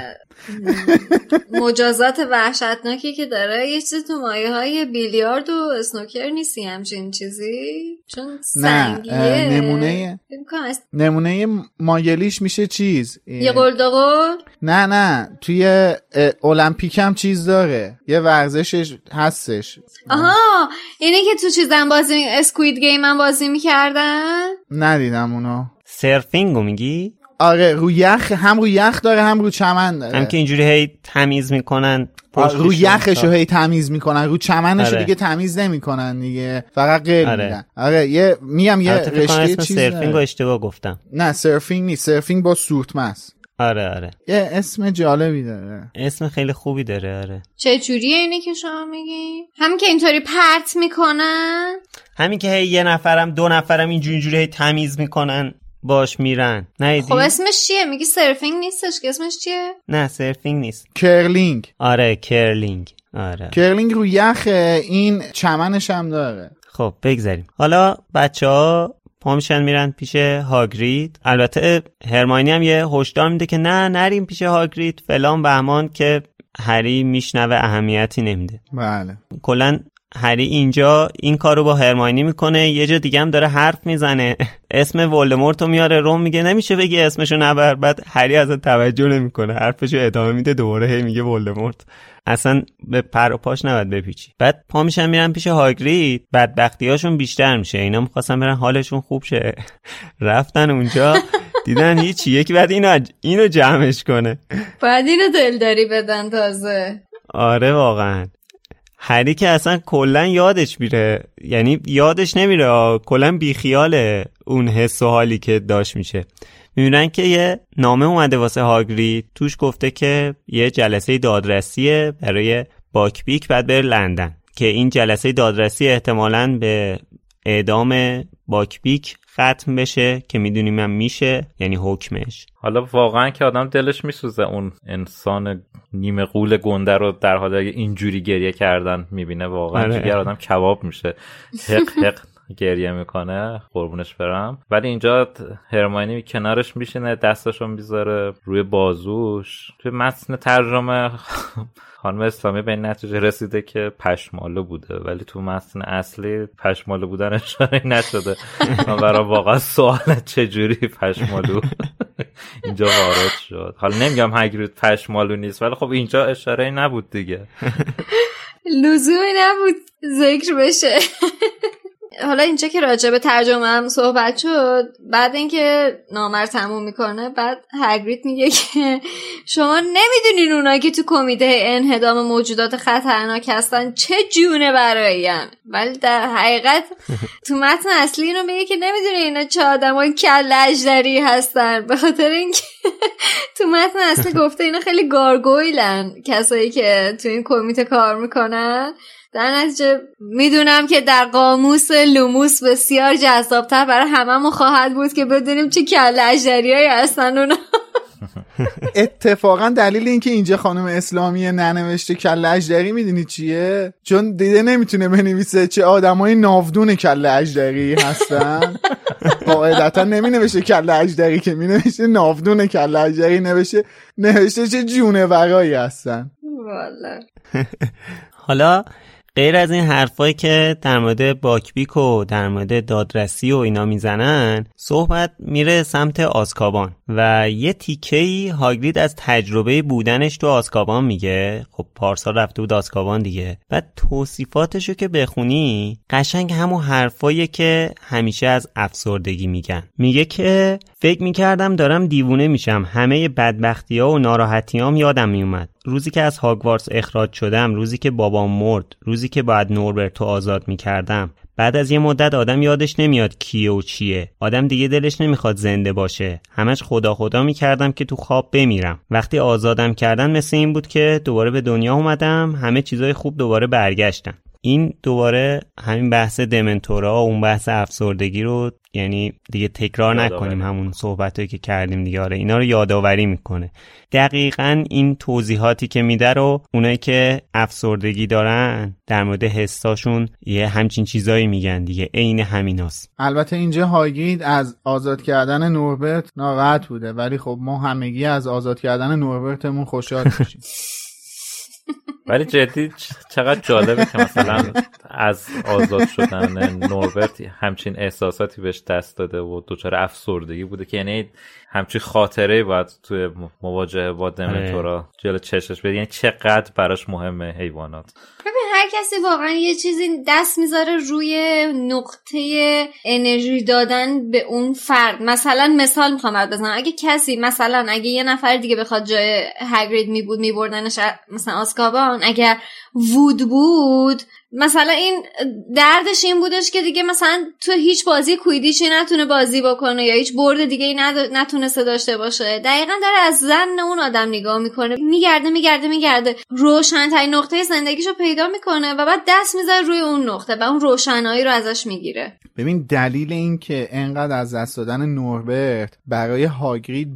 مجازات وحشتناکی که داره، یه چیزی تو مایه های بیلیارد و اسنوکر نیستی همچین چیزی؟ چون سنگیه. نه نمونه نمونه مایلیش میشه چیز یه قلدقل؟ نه نه توی المپیک هم چیز داره، یه ورزشش هستش. آها اینه که تو چیزم بازی می... اسکوید گیم هم بازی میکردن؟ ندیدم اونو. سرفینگو میگی؟ آره رو یخ، هم رو یخ داره هم رو چمن داره. هم که اینجوری هی تمیز میکنن رو یخشو هی تمیز میکنن، رو چمنشو آره. دیگه تمیز نمیکنن دیگه، فقط قل آره. میدن. آره یه میگم یه رشته اسم چیز سرفینگو اشتباه گفتم. نه سرفینگ نیست، سرفینگ با سورتمه است. آره آره یه اسم جالبی داره، اسم خیلی خوبی داره. آره چه جوریه اینه که شما میگی؟ همین که اینطوری پرت میکنن، همین که هی یه نفرم دو نفرم اینجوری اینجوری هی تمیز میکنن باش میرن. نه خب اسمش چیه؟ میگی سرفینگ نیستش که اسمش چیه؟ نه سرفینگ نیست، کرلینگ. آره کرلینگ. آره کرلینگ رو یخه، این چمنش هم داره. خب بگذاریم. حالا بچه ها پا میشن میرن پیش هاگرید. البته هرماینی هم یه هشدار میده که نه نریم پیش هاگرید فلان بهمان، که هری میشنوه اهمیتی نمیده. بله کلن هری اینجا این کارو با هرماینی میکنه. یه جا دیگه هم داره حرف میزنه، اسم ولدمورتو میاره. روم میگه نمیشه بگی اسمشو نبر، بعد هری ازش توجه نمیکنه، حرفشو ادامه میده، دوباره هی میگه ولدمورت. اصلا به پر و پاش نباید بپیچی. بعد پا میشن میرن پیش هاگرید، بدبختیاشون بیشتر میشه. اینا میخواستن برن حالشون خوب شه، رفتن اونجا دیدن هیچی، یکی بعد اینو اینو جمعش کنه، بعد اینو دلداری بدن تازه. آره واقعا هری که اصلا کلن یادش میره، یعنی یادش نمیره، کلن بیخیاله اون حس و حالی که داشت میشه. میبینن که یه نامه اومده واسه هاگرید، توش گفته که یه جلسه دادرسیه برای باکبیک بعد بره لندن، که این جلسه دادرسی احتمالاً به اعدام باکبیک ختم بشه، که میدونیم هم میشه، یعنی حکمش. حالا واقعا که آدم دلش میسوزه اون انسان نیمه غول گنده رو در حال اینجوری گریه کردن میبینه، واقعا دیگه آدم کباب میشه، حق حق گریه میکنه، قربونش برم. ولی اینجا هرماینی کنارش میشینه، دستاشو میذاره روی بازوش. توی متن ترجمه خانم اسلامی به این نتیجه رسیده که پشمالو بوده، ولی تو متن اصلی پشمالو بودن اشاره نشده. من برای واقعا سوال چجوری پشمالو اینجا وارد شد. حالا نمیگم هاگرید پشمالو نیست، ولی خب اینجا اشاره نبود دیگه، لزومی نبود ذکر بشه. حالا اینجا که راجع به ترجمه هم صحبت شد، بعد اینکه نامه رو تموم میکنه، بعد هاگرید میگه که شما نمیدونین اونایی که تو کمیته انهدام موجودات خطرناک هستن چه جونه براین، ولی در حقیقت تو متن اصلی اینو میگه که نمیدونین اینا چه آدمای کله اژدری هستن، به خاطر اینکه تو متن اصلی گفته اینا خیلی گارگویلن کسایی که تو این کمیته کار میکنن. در نتیجه میدونم که در قاموس لوموس بسیار جذابتر برای هممون خواهد بود که بدونیم چه کله اژدریایی هستن اونا. اتفاقا دلیل این که اینجا خانم اسلامی ننوشته کله اژدری میدونی چیه؟ چون دیده نمیتونه بنویسه چه آدمای ناودون کله اژدری هستن. قاعدتا نمینوشه کله اژدری، که مینوشه ناودون کله اژدری، نوشته نوشته چه جونورایی هستن. والا حالا غیر از این حرفایی که در مورد باکبیک و در مورد دادرسی و اینا میزنن، صحبت میره سمت آزکابان و یه تیکه‌ای هاگرید از تجربه بودنش تو آزکابان میگه. خب پارسال رفته بود آزکابان دیگه. بعد توصیفاتشو که بخونی قشنگ همون حرفاییه که همیشه از افسردگی میگن. میگه که فکر میکردم دارم دیوونه میشم، همه بدبختی‌ها و ناراحتیام یادم میومد. روزی که از هاگوارتس اخراج شدم، روزی که بابام مرد، روزی که باید نوربرتو آزاد میکردم. بعد از یه مدت آدم یادش نمیاد کیه و چیه. آدم دیگه دلش نمیخواد زنده باشه. همش خدا خدا میکردم که تو خواب بمیرم. وقتی آزادم کردن مثل این بود که دوباره به دنیا اومدم، همه چیزای خوب دوباره برگشتن. این دوباره همین بحث دمنتورا و اون بحث افسردگی رو یعنی دیگه تکرار نکنیم، همون صحبتایی که کردیم دیگه. آره اینا رو یادآوری میکنه. دقیقاً این توضیحاتی که میده رو اونایی که افسردگی دارن در مورد حساشون یه همچین چیزایی میگن دیگه، عین همیناست. البته اینجا هاگرید از آزاد کردن نوربرت ناراحت بوده، ولی خب ما همگی از آزاد کردن نوربرتمون خوشحال میشیم. ولی جدی چقدر جالبه که مثلا از آزاد شدن نوربرت همچین احساساتی بهش دست داده و دچار افسردگی بوده، که یعنی همچین خاطره باید توی مواجهه با دمنتورا جلو چشش بده. یعنی چقدر براش مهمه حیوانات. ببین هر کسی واقعا یه چیزی دست میذاره روی نقطه انرژی دادن به اون فرد. مثلا مثال میخوام بزنم، اگه کسی مثلا اگه یه نفر دیگه بخواد جای هاگرید می بود میبردنش مثلا آزکابان، اگر وود بود مثلا این دردش این بودش که دیگه مثلا تو هیچ بازی کویدیچی نتونه بازی بکنه یا هیچ برد دیگه ای نتونسته داشته باشه. دقیقاً داره از زن اون آدم نگاه میکنه، میگرده میگرده میگرده روشن‌ترین نقطه زندگیشو پیدا میکنه و بعد دست میذاره روی اون نقطه و اون روشنایی رو ازش میگیره. ببین دلیل این که انقدر از دست دادن نوربرت برای هاگرید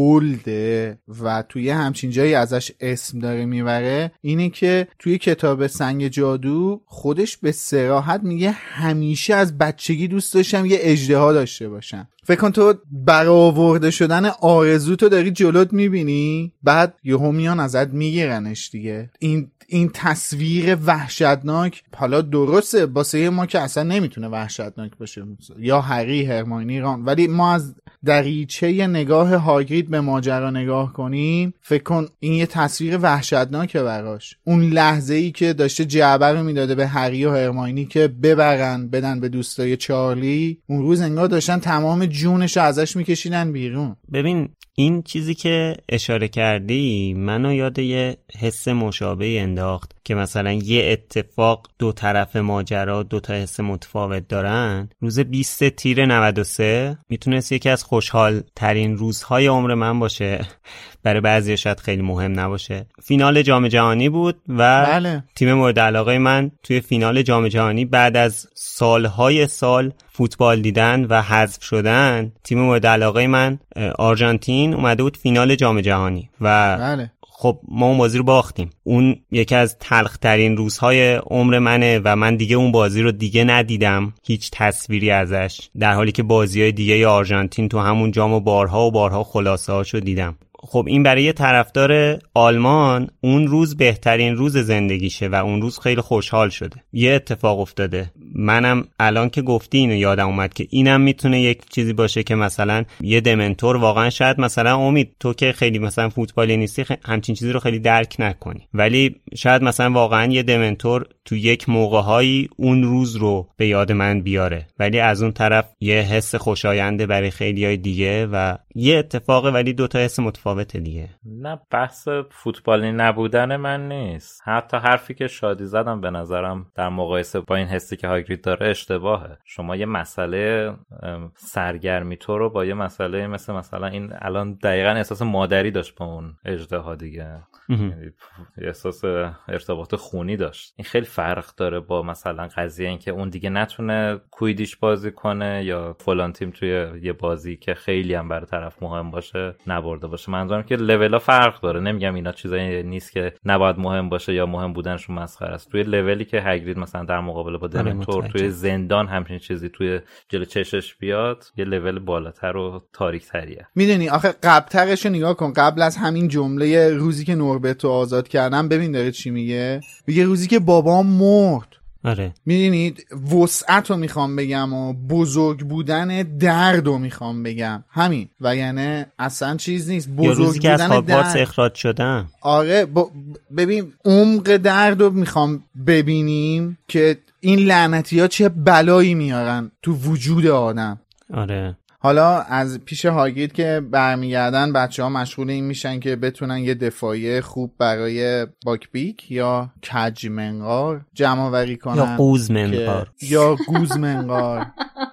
بولده و توی همچین جایی ازش اسم داره میبره اینه که توی کتاب سنگ جادو خودش به صراحت میگه همیشه از بچگی دوست داشتم یه اژدها داشته باشم. فکر کن تو برآورده شدن آرزوتو داری جلوت میبینی، بعد یهو میان ازت میگیرنش دیگه. این این تصویر وحشتناک، حالا درسته واسه ما که اصلا نمیتونه وحشتناک باشه یا هری هرماینی ران، ولی ما از دریچه نگاه هاگرید به ماجرا نگاه کنیم فکر کن این یه تصویر وحشتناکه براش. اون لحظه ای که داشته جعبه رو میداده به هری و هرماینی که ببرن بدن به دوستای چارلی، اون روز انگار داشتن تمام جونش رو ازش میکشیدن بیرون. ببین این چیزی که اشاره کردی منو یاد یه حس مشابهی انداخت که مثلا یه اتفاق دو طرف ماجرا دو تا حس متفاوت دارن. روز بیست تیر نود و سه میتونست یکی از خوشحال ترین روزهای عمر من باشه، برای بعضی شاید خیلی مهم نباشه. فینال جام جهانی بود و بله. تیم مورد علاقه من توی فینال جام جهانی بعد از سالهای سال فوتبال دیدن و حذف شدن، تیم مورد علاقه من آرژانتین اومده بود فینال جام جهانی و بله. خب ما اون بازی رو باختیم. اون یکی از تلخ‌ترین روزهای عمر منه و من دیگه اون بازی رو دیگه ندیدم، هیچ تصویری ازش، در حالی که بازی‌های دیگه آرژانتین تو همون جام و بارها و بارها خلاصه‌هاشو دیدم. خب این برای یه طرفدار آلمان اون روز بهترین روز زندگیشه و اون روز خیلی خوشحال شده. یه اتفاق افتاده. منم الان که گفتی اینو یادم اومد که اینم میتونه یک چیزی باشه که مثلا یه دمنتور واقعا شاید مثلا امید تو که خیلی مثلا فوتبالی نیستی خ... همچین چیزی رو خیلی درک نکنی، ولی شاید مثلا واقعا یه دمنتور تو یک موقع‌هایی اون روز رو به یاد من بیاره، ولی از اون طرف یه حس خوشاینده برای خیلیای دیگه و یه اتفاقه ولی دو تا حس متفاوته دیگه. نه بحث فوتبالی نبودن من نیست، حتی حرفی که شادی زدم به نظرم در مقایسه با این حسی که هاگرید داره اشتباهه. شما یه مسئله سرگرمی تو رو با یه مسئله مثل مثلا این الان دقیقاً احساس مادری داشت با اون اژدها دیگه، احساس ارتباط خونی داشت. این خیلی فرق داره با مثلا قضیه این که اون دیگه نتونه کویدیش بازی کنه یا فلان تیم توی یه بازی که خیلی هم برای طرف مهم باشه نبرده باشه. منظورم که لولا فرق داره. نمیگم اینا چیزایی نیست که نباید مهم باشه یا مهم بودنشون مسخره است. توی لولی که هاگرید مثلا در مقابله با دمنتور توی زندان همچین چیزی توی جلو چشش بیاد، یه لول بالاتر و تاریک‌تریه. میدونی آخه قبل‌ترش رو نگاه کن، قبل از همین جمله روزی که نوربرتو آزاد کردم ببین داره چی میگه. میگه روزی که بابام مرد. آره میدونید وسعت رو میخوام بگم و بزرگ بودن درد رو میخوام بگم، همین. و یعنی اصلا چیز نیست بزرگ یا روزی که از بودن هاگوارتس درد. اخراج شدم. آره ب... ببین عمق درد رو میخوام ببینیم که این لعنتی ها چه بلایی میارن تو وجود آدم. آره حالا از پیش هاگرید که برمیگردن بچه ها مشغول این میشن که بتونن یه دفاعی خوب برای باکبیک یا کج منقار جمع آوری کنن یا قوز منقار یا گوز منقار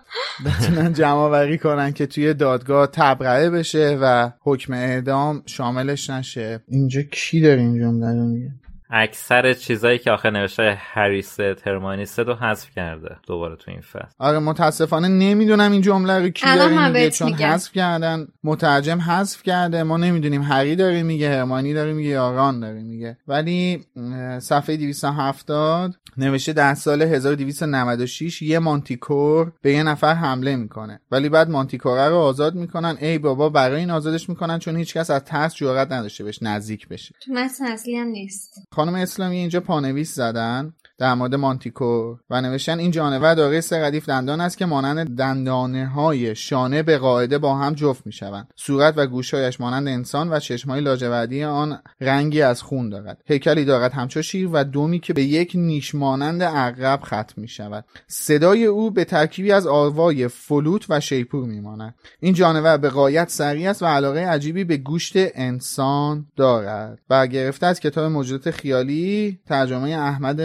بتونن جمع آوری کنن که توی دادگاه تبرئه بشه و حکم اعدام شاملش نشه. اینجا کی داره این جمله رو میگه؟ اکثر چیزایی که آخر نوشته هری سد هرماینی سد رو حذف کرده دوباره تو این فصل. آره متاسفانه نمیدونم این جمله رو کی داره میگه، چون حذف کردن، مترجم حذف کرده، ما نمیدونیم هری داره میگه، هرماینی داره میگه یا ران داره میگه. ولی صفحه دویست و هفتاد نوشته در سال هزار و دویست و نود و شش یه مانتیکور به یه نفر حمله میکنه، ولی بعد مانتیکور رو آزاد میکنن. ای بابا برای این آزادش میکنن چون هیچکس از ترس جرئت نداشته بهش نزدیک بشه. تو متن اصلی هم نیست. خانم اسلامی اینجا پانویس زدن در مورد مانتیکور و نوشتن این جانور دارای سه ردیف دندان است که مانند دندانه‌های شانه به قاعده با هم جفت میشوند. صورت و گوش‌هایش مانند انسان و چشم‌های لاجوردی آن رنگی از خون دارد. هیکلی دارد همچو شیر و دمی که به یک نیش مانند عقرب ختم میشود. صدای او به ترکیبی از آوای فلوت و شیپور میماند. این جانور به غایت سریع است و علاقه عجیبی به گوشت انسان دارد. برگرفته از کتاب موجودات خیالی ترجمه احمد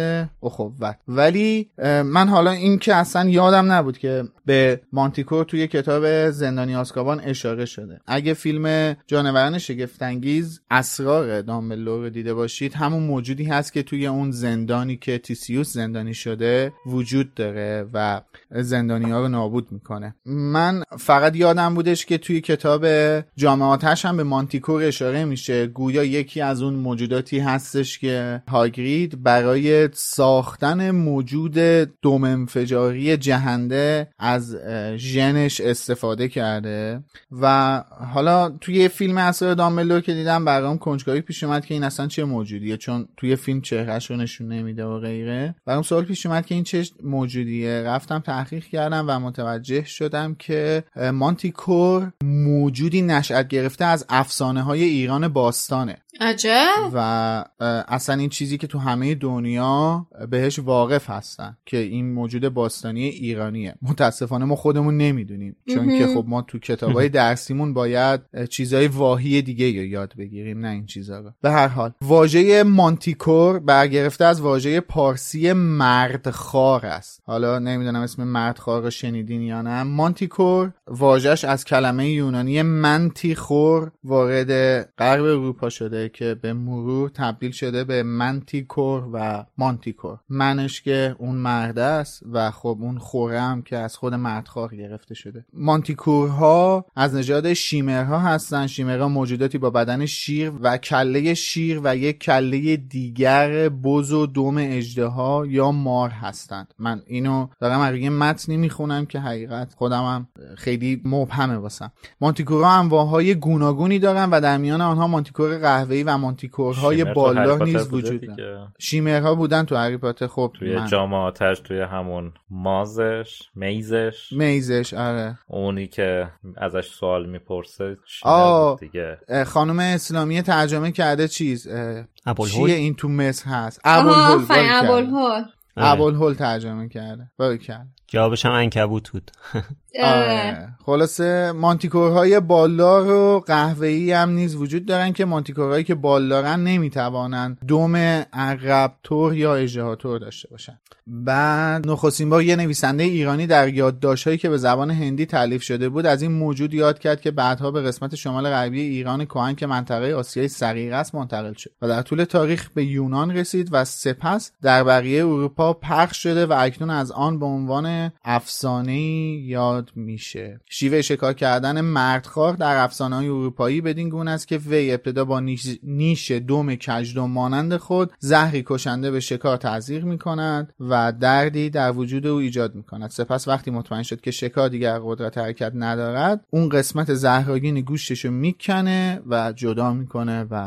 اخوت. ولی من حالا این که اصلا یادم نبود که به مانتیکور توی کتاب زندانی آزکابان اشاره شده. اگه فیلم جانوران شگفت‌انگیز اسرار دامبلدور رو دیده باشید، همون موجودی هست که توی اون زندانی که تیسیوس زندانی شده وجود داره و زندانی‌ها رو نابود میکنه. من فقط یادم بودش که توی کتاب جام آتش هم به مانتیکور اشاره میشه، گویا یکی از اون موجوداتی هستش که هاگرید برای ساختن موجود دم انفجاری جهنده از ژنش استفاده کرده. و حالا توی فیلم اسرار دامبلدور که دیدم برام کنجکاوی پیش اومد که این اصلا چه موجودیه، چون توی فیلم چهرهش رو نشون نمیده و غیره. برام سوال پیش اومد که این چه موجودیه. رفتم تحقیق کردم و متوجه شدم که مانتیکور موجودی نشأت گرفته از افسانه های ایران باستانه. عجب. و اصلا این چیزی که تو همه دنیا بهش واقف هستن که این موجود باستانی ایرانیه. متاسفانه ما خودمون نمیدونیم، چون که خب ما تو کتابای درسیمون باید چیزای واهی دیگه رو یاد بگیریم، نه این چیزا رو. به هر حال واژه مانتیکور برگرفته از واژه پارسی مردخوار است. حالا نمیدونم اسم مردخوار رو شنیدین یا نه. مانتیکور واژه‌اش از کلمه یونانی منتیخور وارد غرب اروپا شده که به مرور تبدیل شده به منتیکور و مانتیکور. منش که اون مرد است و خب اون خوره هم که از خود مردخوار گرفته شده. مانتیکورها از نژاد شیمرها هستن. شیمرها موجوداتی با بدن شیر و کله شیر و یک کله دیگر بز و دم اژدها یا مار هستند. من اینو دارم از روی متنی میخونم که حقیقت خودم هم خیلی مبهمه واسم. مانتیکورها انواعهای گوناگونی دارن و در میان آنها مانتیکور قهوه‌ای و مانتیکورهای بالدار نیز وجود دارن. شیمرها بودن تو هری پاتر. خب توی جام آتش توی همون مازش میزش میزش آره اونی که ازش سوال میپرسه دیگه. خانم اسلامی ترجمه کرده چیز چیه این تو مصر هست؟ ابوالهول. ابوالهول ابوالهول ترجمه کرده. باریکلا. جوابش هم عنکبوت بود. آره. خلاصه مانتیکورهای بالدار و قهوه‌ای هم نیز وجود دارن که مانتیکورهایی که بالدارن نمیتوانن دم عقرب تور یا اژدهاطور داشته باشن. بعد نخستین بار یه نویسنده ایرانی در یادداشت‌هایی که به زبان هندی تالیف شده بود از این موجود یاد کرد که بعدها به قسمت شمال غربی ایران کهن که منطقه آسیای صغیر است منتقل شد و در طول تاریخ به یونان رسید و سپس در بقیه اروپا پخش شده و اکنون از آن به عنوان افسانه‌ای یاد میشه. شیوه شکار کردن مردخوار در افسانه‌های اروپایی بدین گونه است که وی ابتدا با نیش, نیش دم کژدم مانند خود زهری کشنده به شکار تزریق می‌کند و دردی در وجود او ایجاد می‌کند. سپس وقتی مطمئن شد که شکار دیگر قدرت حرکت ندارد، اون قسمت زهرآگین گوشتشو میکنه و جدا میکنه و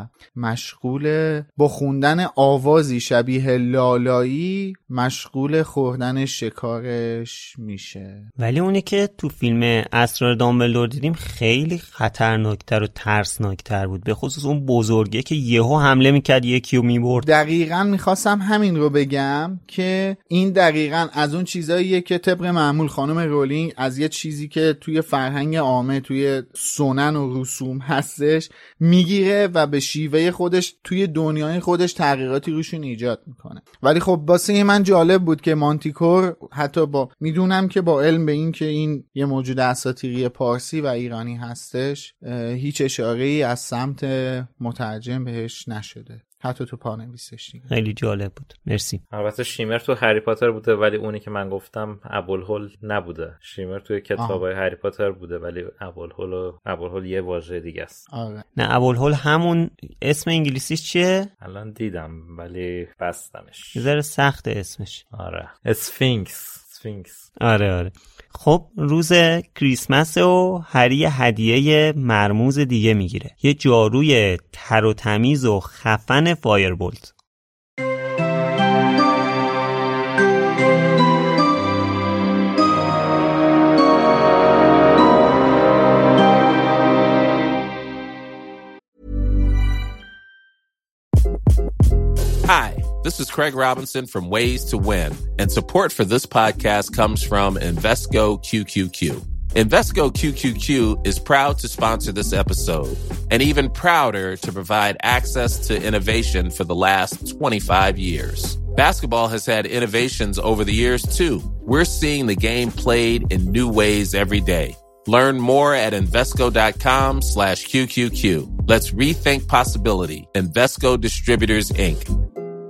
مشغول با خوندن آوازی شبیه لالایی مشغول خوردن شکارش میشه. ولی اونی که تو فیلم اسرار دامبلدور دیدیم خیلی خطرناکتر و ترسناکتر بود، به خصوص اون بزرگه که یهو حمله میکرد یکی رو میبرد. دقیقاً میخواستم همین رو بگم که این دقیقاً از اون چیزاییه که طبق معمول خانم رولینگ از یه چیزی که توی فرهنگ عامه توی سنن و رسوم هستش میگیره و به شیوه خودش توی دنیای خودش تغییراتی روشون ایجاد میکنه. ولی خب واسه من جالب بود که مانتیکور حتی با میدونم که با علم به این که این یه موجود اساطیری پارسی و ایرانی هستش هیچ اشاره‌ای از سمت مترجم بهش نشده، حتی تو پانویسش دیگه. خیلی جالب بود. مرسی. البته شیمر تو هری پاتر بوده ولی اونی که من گفتم ابوالهول نبوده. شیمر توی کتابای هری پاتر بوده ولی ابوالهول و ابوالهول یه واژه دیگه است. آره. نه ابوالهول همون اسم انگلیسیش چیه؟ الان دیدم ولی بستمش. یه ذره سخت اسمش. آره. اسفینکس. اسفینکس. آره آره. خب روز کریسمس و هری هدیه مرموز دیگه میگیره، یه جاروی تر و تمیز و خفن فایربولت. Hi, this is Craig Robinson from Ways to Win, and support for this podcast comes from Invesco Q Q Q. Invesco Q Q Q is proud to sponsor this episode, and even prouder to provide access to innovation for the last twenty-five years. Basketball has had innovations over the years, too. We're seeing the game played in new ways every day. Learn more at Invesco.com slash QQQ. Let's rethink possibility. Invesco Distributors, Incorporated.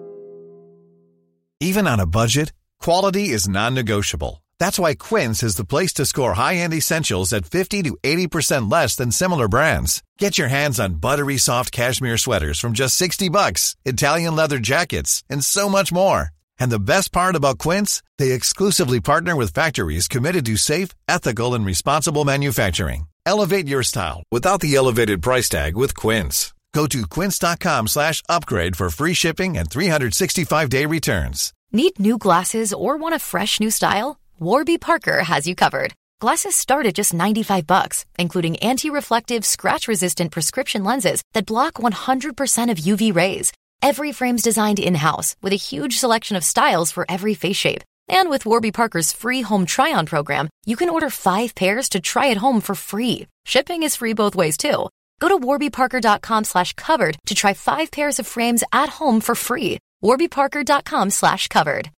Even on a budget, quality is non-negotiable. That's why Quince is the place to score high-end essentials at fifty to eighty percent less than similar brands. Get your hands on buttery soft cashmere sweaters from just sixty bucks, Italian leather jackets, and so much more. And the best part about Quince, they exclusively partner with factories committed to safe, ethical, and responsible manufacturing. Elevate your style without the elevated price tag with Quince. Go to quince.com slash upgrade for free shipping and three sixty-five day returns. Need new glasses or want a fresh new style? Warby Parker has you covered. Glasses start at just ninety-five bucks, including anti-reflective, scratch-resistant prescription lenses that block one hundred percent of U V rays. Every frame's designed in-house with a huge selection of styles for every face shape. And with Warby Parker's free home try-on program, you can order five pairs to try at home for free. Shipping is free both ways, too. Go to warbyparker.com slash covered to try five pairs of frames at home for free. warbyparker.com slash covered.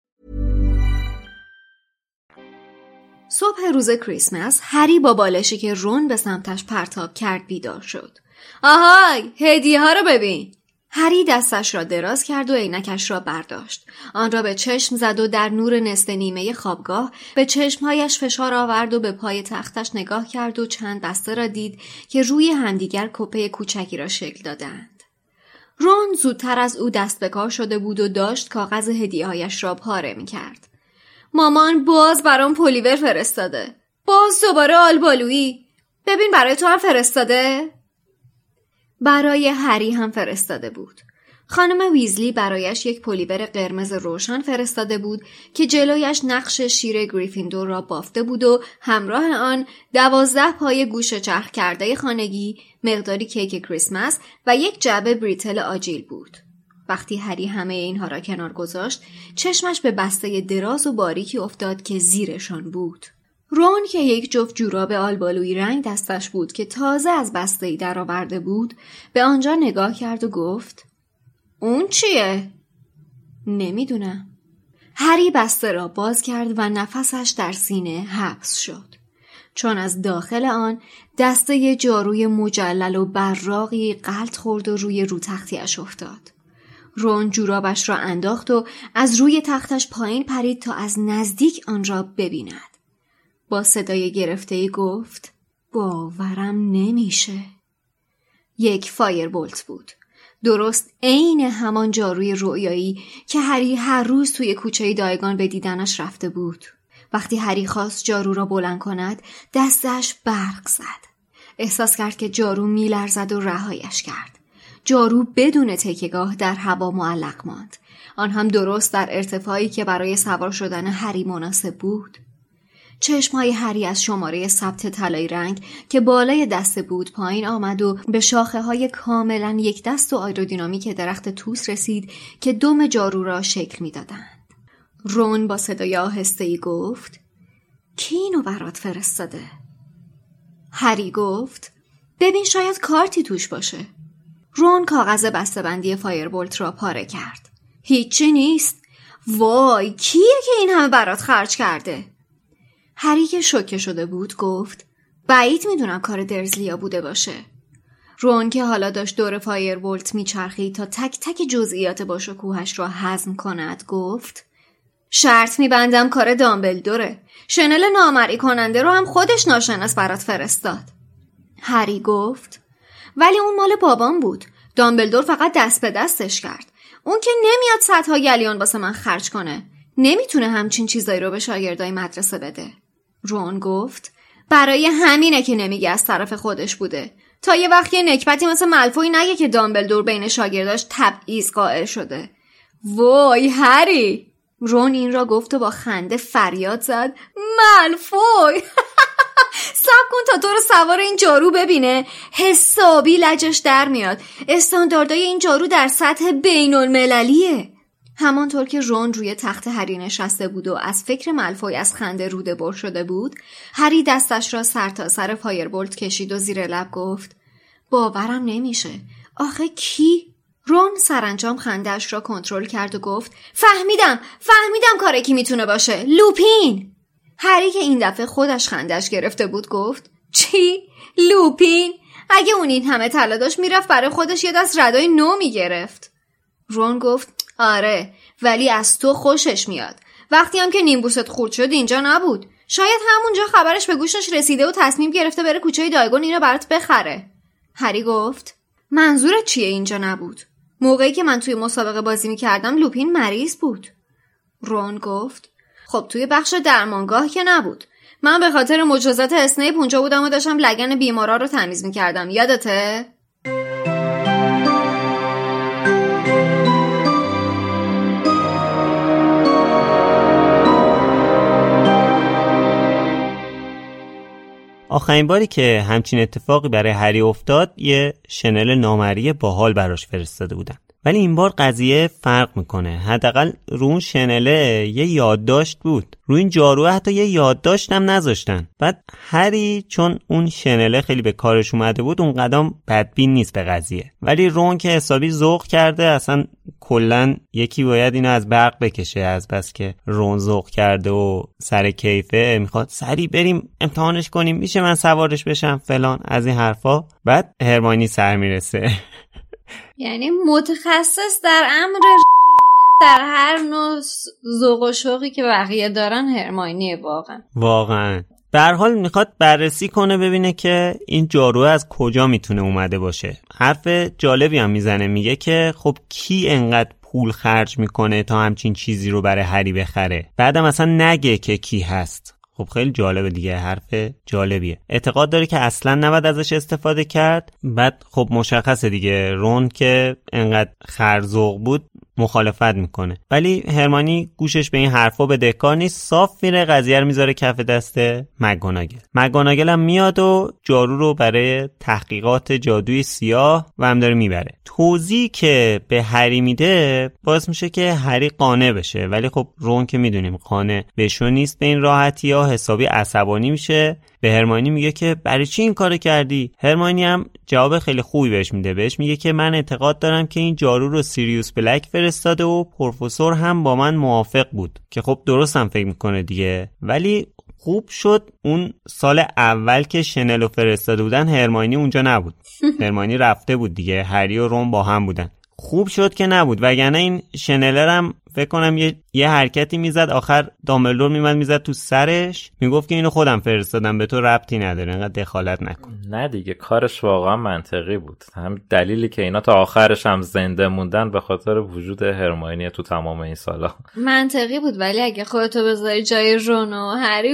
صبح روز کریسمس هری با بالشی که رون به سمتش پرتاب کرد بیدار شد. آهای، هدیه ها رو ببین. هری دستش را دراز کرد و عینکش را برداشت. آن را به چشم زد و در نور نصف نیمه خوابگاه به چشمهایش فشار آورد و به پای تختش نگاه کرد و چند بسته را دید که روی همدیگر کپه کوچکی را شکل دادند. رون زودتر از او دست به کار شده بود و داشت کاغذ هدیه‌هایش را پاره می‌کرد. مامان باز برام پلیور فرستاده. باز دوباره آلبالویی. ببین برای تو هم فرستاده؟ برای هری هم فرستاده بود. خانم ویزلی برایش یک پلیور قرمز روشن فرستاده بود که جلویش نقش شیر گریفیندور را بافته بود و همراه آن دوازده پای گوشه چرخ کرده خانگی، مقداری کیک کریسمس و یک جعبه بریتل آجیل بود. وقتی هری همه اینها را کنار گذاشت، چشمش به بسته دراز و باریکی افتاد که زیرشان بود. رون که یک جفت جوراب آلبالویی رنگ دستش بود که تازه از بسته‌ای درآورده بود، به آنجا نگاه کرد و گفت: اون چیه؟ نمیدونم. هری بسته را باز کرد و نفسش در سینه حبس شد، چون از داخل آن دسته جاروی مجلل و براقی غلط خورد و روی رو تختیش افتاد. رون جورابش را انداخت و از روی تختش پایین پرید تا از نزدیک آن را ببیند. با صدای گرفته‌ای گفت: باورم نمیشه. یک فایربولت بود. درست عین همان جاروی رویایی که هری هر روز توی کوچه دایگان به دیدنش رفته بود. وقتی هری خواست جارو را بلند کند، دستش برق زد. احساس کرد که جارو میلرزد و رهایش کرد. جارو بدون تکیه‌گاه در هوا معلق ماند. آن هم درست در ارتفاعی که برای سوار شدن هری مناسب بود. چشمهای هری از شماره ثبت طلایی رنگ که بالای دست بود پایین آمد و به شاخه های کاملا یک دست و آیرودینامیک درخت توس رسید که دم جارو را شکل می دادند. رون با صدای آهسته‌ای گفت: کی اینو برات فرستاده؟ هری گفت: ببین شاید کارتی توش باشه. رون کاغذ بسته‌بندی فایربولت را پاره کرد. هیچی نیست. وای، کیه که این همه برات خرج کرده؟ هری که شوکه شده بود گفت: بعید میدونم کار درزلیا بوده باشه. رون که حالا داشت دور فایربولت میچرخید تا تک تک جزئیات با شکوهش را هضم کند گفت: شرط میبندم کار دامبلدوره. شنل نامرئی کننده رو هم خودش ناشناس برات فرستاد. هری گفت: ولی اون مال بابام بود. دامبلدور فقط دست به دستش کرد. اون که نمیاد صدها گلیون واسه من خرج کنه. نمیتونه همچین چیزایی رو به شاگردای مدرسه بده. رون گفت: برای همینه که نمیگه از طرف خودش بوده، تا یه وقت یه نکبتی مثل مالفوی نگه که دامبلدور بین شاگرداش تبعیض قائل شده. وای هری! رون این را گفت و با خنده فریاد زد: مالفوی! صبر کن تا تو رو سوار این جارو ببینه. حسابی لجش در میاد. استانداردهای این جارو در سطح بین المللیه. همانطور که رون روی تخت هری نشسته بود و از فکر مالفوی از خنده روده بر شده بود، هری دستش را سر تا سر فایربولت کشید و زیر لب گفت: باورم نمیشه. آخه کی؟ رون سرانجام خنده‌اش را کنترل کرد و گفت فهمیدم فهمیدم کار کی میتونه باشه، لوپین. هری که این دفعه خودش خنده‌اش گرفته بود گفت چی؟ لوپین؟ اگه اون این همه طلا داشت میرفت برای خودش یه دست ردای نو میگرفت. رون گفت آره، ولی از تو خوشش میاد. وقتی هم که نیمبوست خورد شد اینجا نبود. شاید همونجا خبرش به گوشش رسیده و تصمیم گرفته بره کوچه دایگون اینو برات بخره. هری گفت منظورت چیه اینجا نبود؟ موقعی که من توی مسابقه بازی میکردم لوپین مریض بود. رون گفت خب توی بخش درمانگاه که نبود. من به خاطر مجازات اسنیپ اونجا بودم و داشتم لگن بیمارا رو تمیز میکردم. یادته؟ آخرین باری که همچین اتفاقی برای هری افتاد یه شنل نامری باحال براش فرستاده بودن. ولی این بار قضیه فرق میکنه. حداقل رو اون شنله یه یادداشت بود. رو این جاروه حتی یه یادداشت هم نذاشتن. بعد هری چون اون شنله خیلی به کارش اومده بود اون قدم بدبین نیست به قضیه. ولی رون که حسابی ذوق کرده، اصلا کلن یکی باید اینو از برق بکشه. از بس که رون ذوق کرده و سر کیفه میخواد سری بریم امتحانش کنیم، میشه من سوارش بشم فلان از این حرفا. بعد هرماینی سر میرسه. یعنی متخصص در امر در هر نوع ذوق و شوقی که بقیه دارن هرماینیه واقعا. واقعا. به هر حال میخواد بررسی کنه ببینه که این جاروه از کجا میتونه اومده باشه. حرف جالبی هم میزنه، میگه که خب کی انقدر پول خرج میکنه تا همچین چیزی رو برای هری بخره، بعدم اصلا نگه که کی هست. خب خیلی جالبه دیگه، حرف جالبیه. اعتقاد داره که اصلا نباید ازش استفاده کرد. بعد خب مشخصه دیگه رون که انقدر خرزوق بود مخالفت میکنه. ولی هرمانی گوشش به این حرفا بدهکار نیست، صاف میره قضیه رو میذاره کف دست مگوناگل. مگوناگل هم میاد و جارو رو برای تحقیقات جادوی سیاه و هم داره میبره. توضیح که به هری میده باعث میشه که هری قانع بشه، ولی خب رون که میدونیم قانع بشو نیست به این راحتی ها، حسابی عصبانی میشه. به هرماینی میگه که برای چی این کارو کردی؟ هرماینی هم جواب خیلی خوبی بهش میده. بهش میگه که من اعتقاد دارم که این جارو رو سیریوس بلک فرستاده و پروفسور هم با من موافق بود. که خب درست هم فکر میکنه دیگه. ولی خوب شد اون سال اول که شنل رو فرستاده بودن هرماینی اونجا نبود. هرماینی رفته بود دیگه، هری و رون با هم بودن. خوب شد که نبود، وگرنه این شنلر هم فکر کنم یه, یه حرکتی میزد، آخر دامبلدور میمد میزد تو سرش، میگفت که اینو خودم فرستادم به تو ربطی نداره، انقدر دخالت نکن. نه دیگه، کارش واقعا منطقی بود. هم دلیلی که اینا تا آخرش هم زنده موندن به خاطر وجود هرماینی تو تمام این سالا منطقی بود. ولی اگه خودتو بذاری جای رون و هری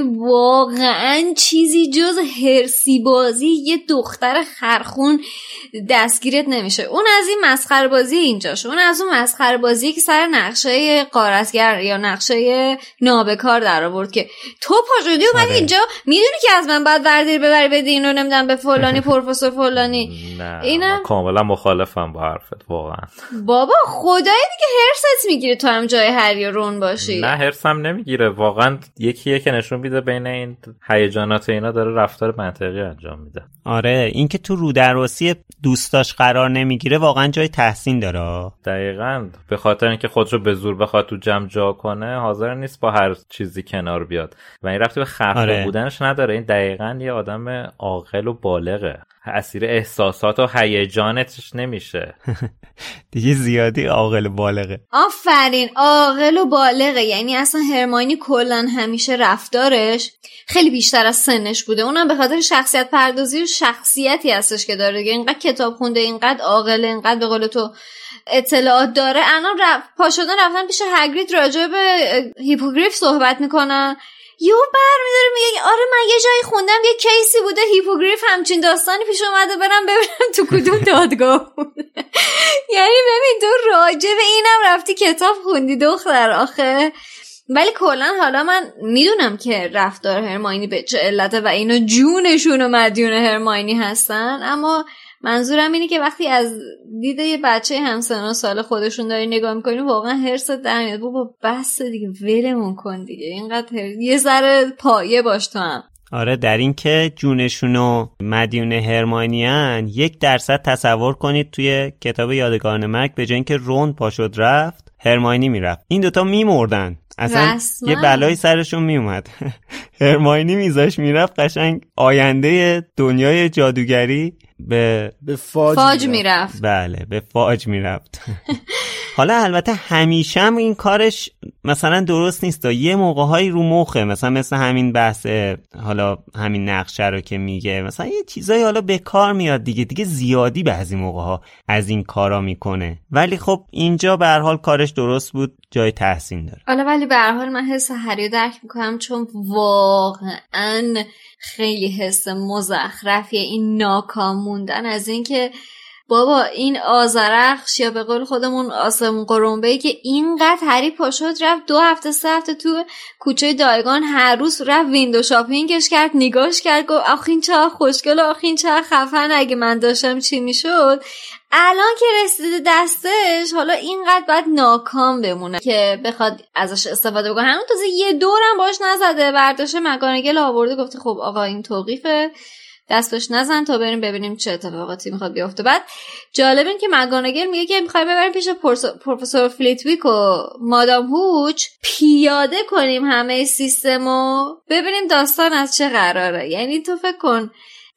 واقعا چیزی جز هرسی بازی یه دختر خرخون دستگیرت نمیشه. اون از این مسخره بازی اینجاش، اون از اون مسخره بازی که سر نقشه غارتگر یا نقشه نابکار در آورد که تو پاشدی اومدی اینجا میدونی که از من بعد وردی ببری بدی اینو نمیدونم به فلانی پروفسور فلانی. نه اینا کاملا مخالفم با حرفت واقعا. بابا خدای دیگه هرست میگیره تو هم جای هری و رون باشی. نه هرسم نمیگیره واقعا، یکیه که نشون میده بین این هیجانات اینا داره رفتار منطقی انجام میده. آره این که تو رودرواسی دوستاش قرار نمیگیره واقعا جای تحسین داره. دقیقاً به خاطر اینکه خودشو به زور بخواد تو جمع جا کنه حاضر نیست با هر چیزی کنار بیاد و این رفتی به خفه آره. بودنش نداره. این دقیقاً یه آدم عاقل و بالغه، اسیر احساسات و هیجانش نمیشه. دیگه زیادی عاقل و بالغه. آفرین، عاقل و بالغه. یعنی اصلا هرماینی کلا همیشه رفتارش خیلی بیشتر از سنش بوده، اونم به خاطر شخصیت پردازی و شخصیتی هستش که داره دیگه. اینقدر کتاب خونده، اینقدر عاقله، اینقدر به قول تو اطلاعات داره. الان رف... پا شدن رفتن پیش هگرید راجع به هیپوگریف صحبت میکنن، یهو برمی‌داره میگه آره من یه جایی خوندم یه کیسی بوده هیپوگریف همچین داستانی پیش اومده، برم ببینم تو کدوم دادگاه بوده. یعنی ببین تو راجع به اینم رفتی کتاب خوندی دختر آخه. ولی کلا حالا من میدونم که رفتار هرماینی به چه علته و اینا جونشون و مدیون هرماینی هستن، اما منظورم اینه که وقتی از دید یه بچه همسن و سال خودشون داری نگاه میکنی واقعا هرست در میاد. بابا بس دیگه ولمون کن دیگه، اینقدر یه ذره پایه باش تو هم. آره، در این که جونشونو مدیون هرماینیان یک درصد تصور کنید توی کتاب یادگاران مرگ به جای اینکه رون پاشد رفت هرماینی میرفت، این دوتا میمردن، اصلا رسما. یه بلایی سرشون میومد. هرماینی میذاش میرفت، قشنگ آینده دنیای جادوگری به به فاج, فاج میرفت. بله به فاج میرفت. حالا البته همیشه هم این کارش مثلا درست نیست، یه موقع‌هایی رو مخه، مثلا مثل همین بحث حالا همین نقشه رو که میگه مثلا یه چیزایی حالا به کار میاد دیگه دیگه زیادی بعضی موقع‌ها از این کارا میکنه، ولی خب اینجا به هر حال کارش درست بود، جای تحسین داره. حالا ولی به هر حال من حس هری درک میکنم، چون واقعا خیلی حس مزخرفیه این ناکام موندن از این که بابا این آذرخش یا به قول خودمون آسمون قرنبه‌ای که اینقدر هری پاشد رفت دو هفته سه هفته تو کوچه دایگان هر روز رفت ویندو شاپینگش کرد، نگاش کرد، گفت آخ این چقدر خوشگله، آخ این چقدر خفن، اگه من داشتم چی میشد. الان که رسیده دستش حالا اینقدر باید ناکام بمونه که بخواد ازش استفاده بکنه. همون تازه یه دورم باش نزده، برداشته مکانگل آورده گفته خب آقا این توقیفه، دستش نزن تا بریم ببینیم چه اتفاقاتی میخواد بیفته. بعد جالب این که مگانگل میگه که میخوای ببریم پیش پروفسور فلیتویک و مادام هوچ پیاده کنیم همه سیستمو، ببینیم داستان از چه قراره. یعنی تو فکر کن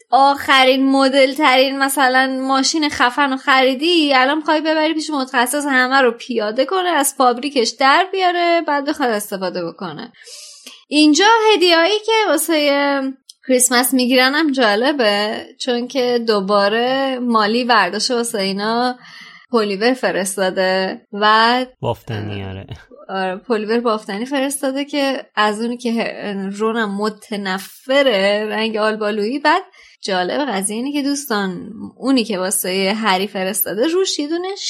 آخرین مدل ترین مثلا ماشین خفن رو خریدی، الان میخوای ببری پیش متخصص همه رو پیاده کنه، از فابریکش در بیاره، بعد بخواد استفاده بکنه. اینجا هدیه‌ای که واسه کریسمس میگیرن هم جالبه، چون که دوباره مالی برداشته واسه اینا پلیور فرستاده و بافتنی. آره آره پلیور بافتنی فرستاده که از اونی که رونم متنفره، رنگ آلبالویی. بعد جالب قضیه اینه که دوستان اونی که واسه هری فرستاده روش یه دونه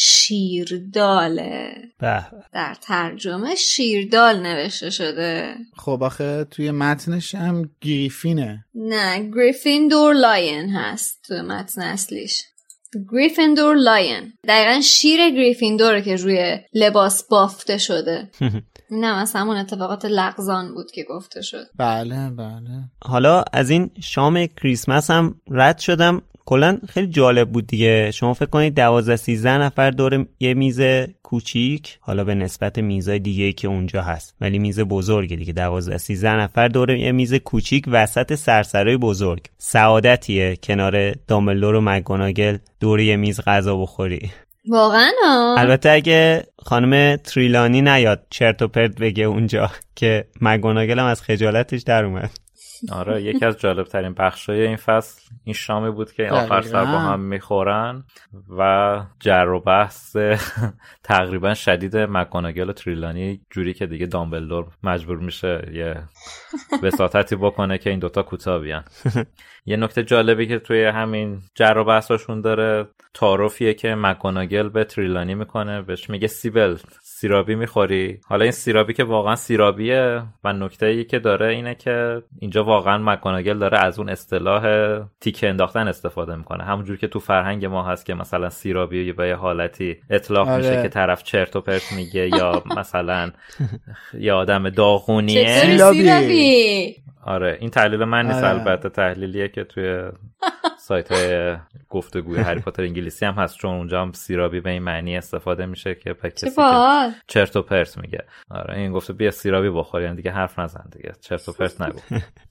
شیرداله. به در ترجمه شیردال نوشته شده. خب آخه توی متنش هم گریفینه. نه گریفیندور لاین هست توی متن اصلیش. گریفیندور لاین دقیقا شیر گریفیندوره که روی لباس بافته شده. نه مثلا همون اتفاقات لغزان بود که گفته شد. بله بله. حالا از این شام کریسمس هم رد شدم، کلا خیلی جالب بود دیگه. شما فکر کنید دوازده سیزده نفر دور یه میز کوچیک، حالا به نسبت میزای دیگه‌ای که اونجا هست ولی میز بزرگه دیگه، دوازده سیزده نفر دور یه میز کوچیک وسط سرسرای بزرگ. سعادتیه کنار دامبلدور و مکگوناگل دور یه میز غذا بخوری. واقعا. البته اگه خانم تریلانی نیاد چرت و پرت بگه اونجا که مکگوناگل هم از خجالتش در اومد. آره یکی از جالب ترین بخشای این فصل این شامی بود که آخر سر با هم میخورن و جر و بحث تقریبا شدید مکگوناگل و تریلانی، جوری که دیگه دامبلدور مجبور میشه یه وساطتی بکنه که این دوتا کوتاه بیان. یه نکته جالبی که توی همین جر و بحثاشون داره تعارفیه که مکگوناگل به تریلانی میکنه، بهش میگه سیبل سیرابی میخوری. حالا این سیرابی که واقعا سیرابیه و نکته‌ای که داره اینه که اینجا واقعا مکگوناگل داره از اون اصطلاح تیکه انداختن استفاده میکنه، همونجور که تو فرهنگ ما هست که مثلا سیرابی به یه حالتی اطلاق آره. میشه که طرف چرت و پرت میگه یا مثلا یه آدم داغونیه. سیرابی. آره این تحلیل من نیست، البته تحلیلیه که توی سایت های گفتگوی هری پاتر انگلیسی هم هست، چون اونجا هم سیرابی به این معنی استفاده میشه که به کسی که چرت و پرت میگه. آره این گفته بیا سیرابی بخور، یعنی دیگه حرف نزن دیگه، چرت و پرت نگو.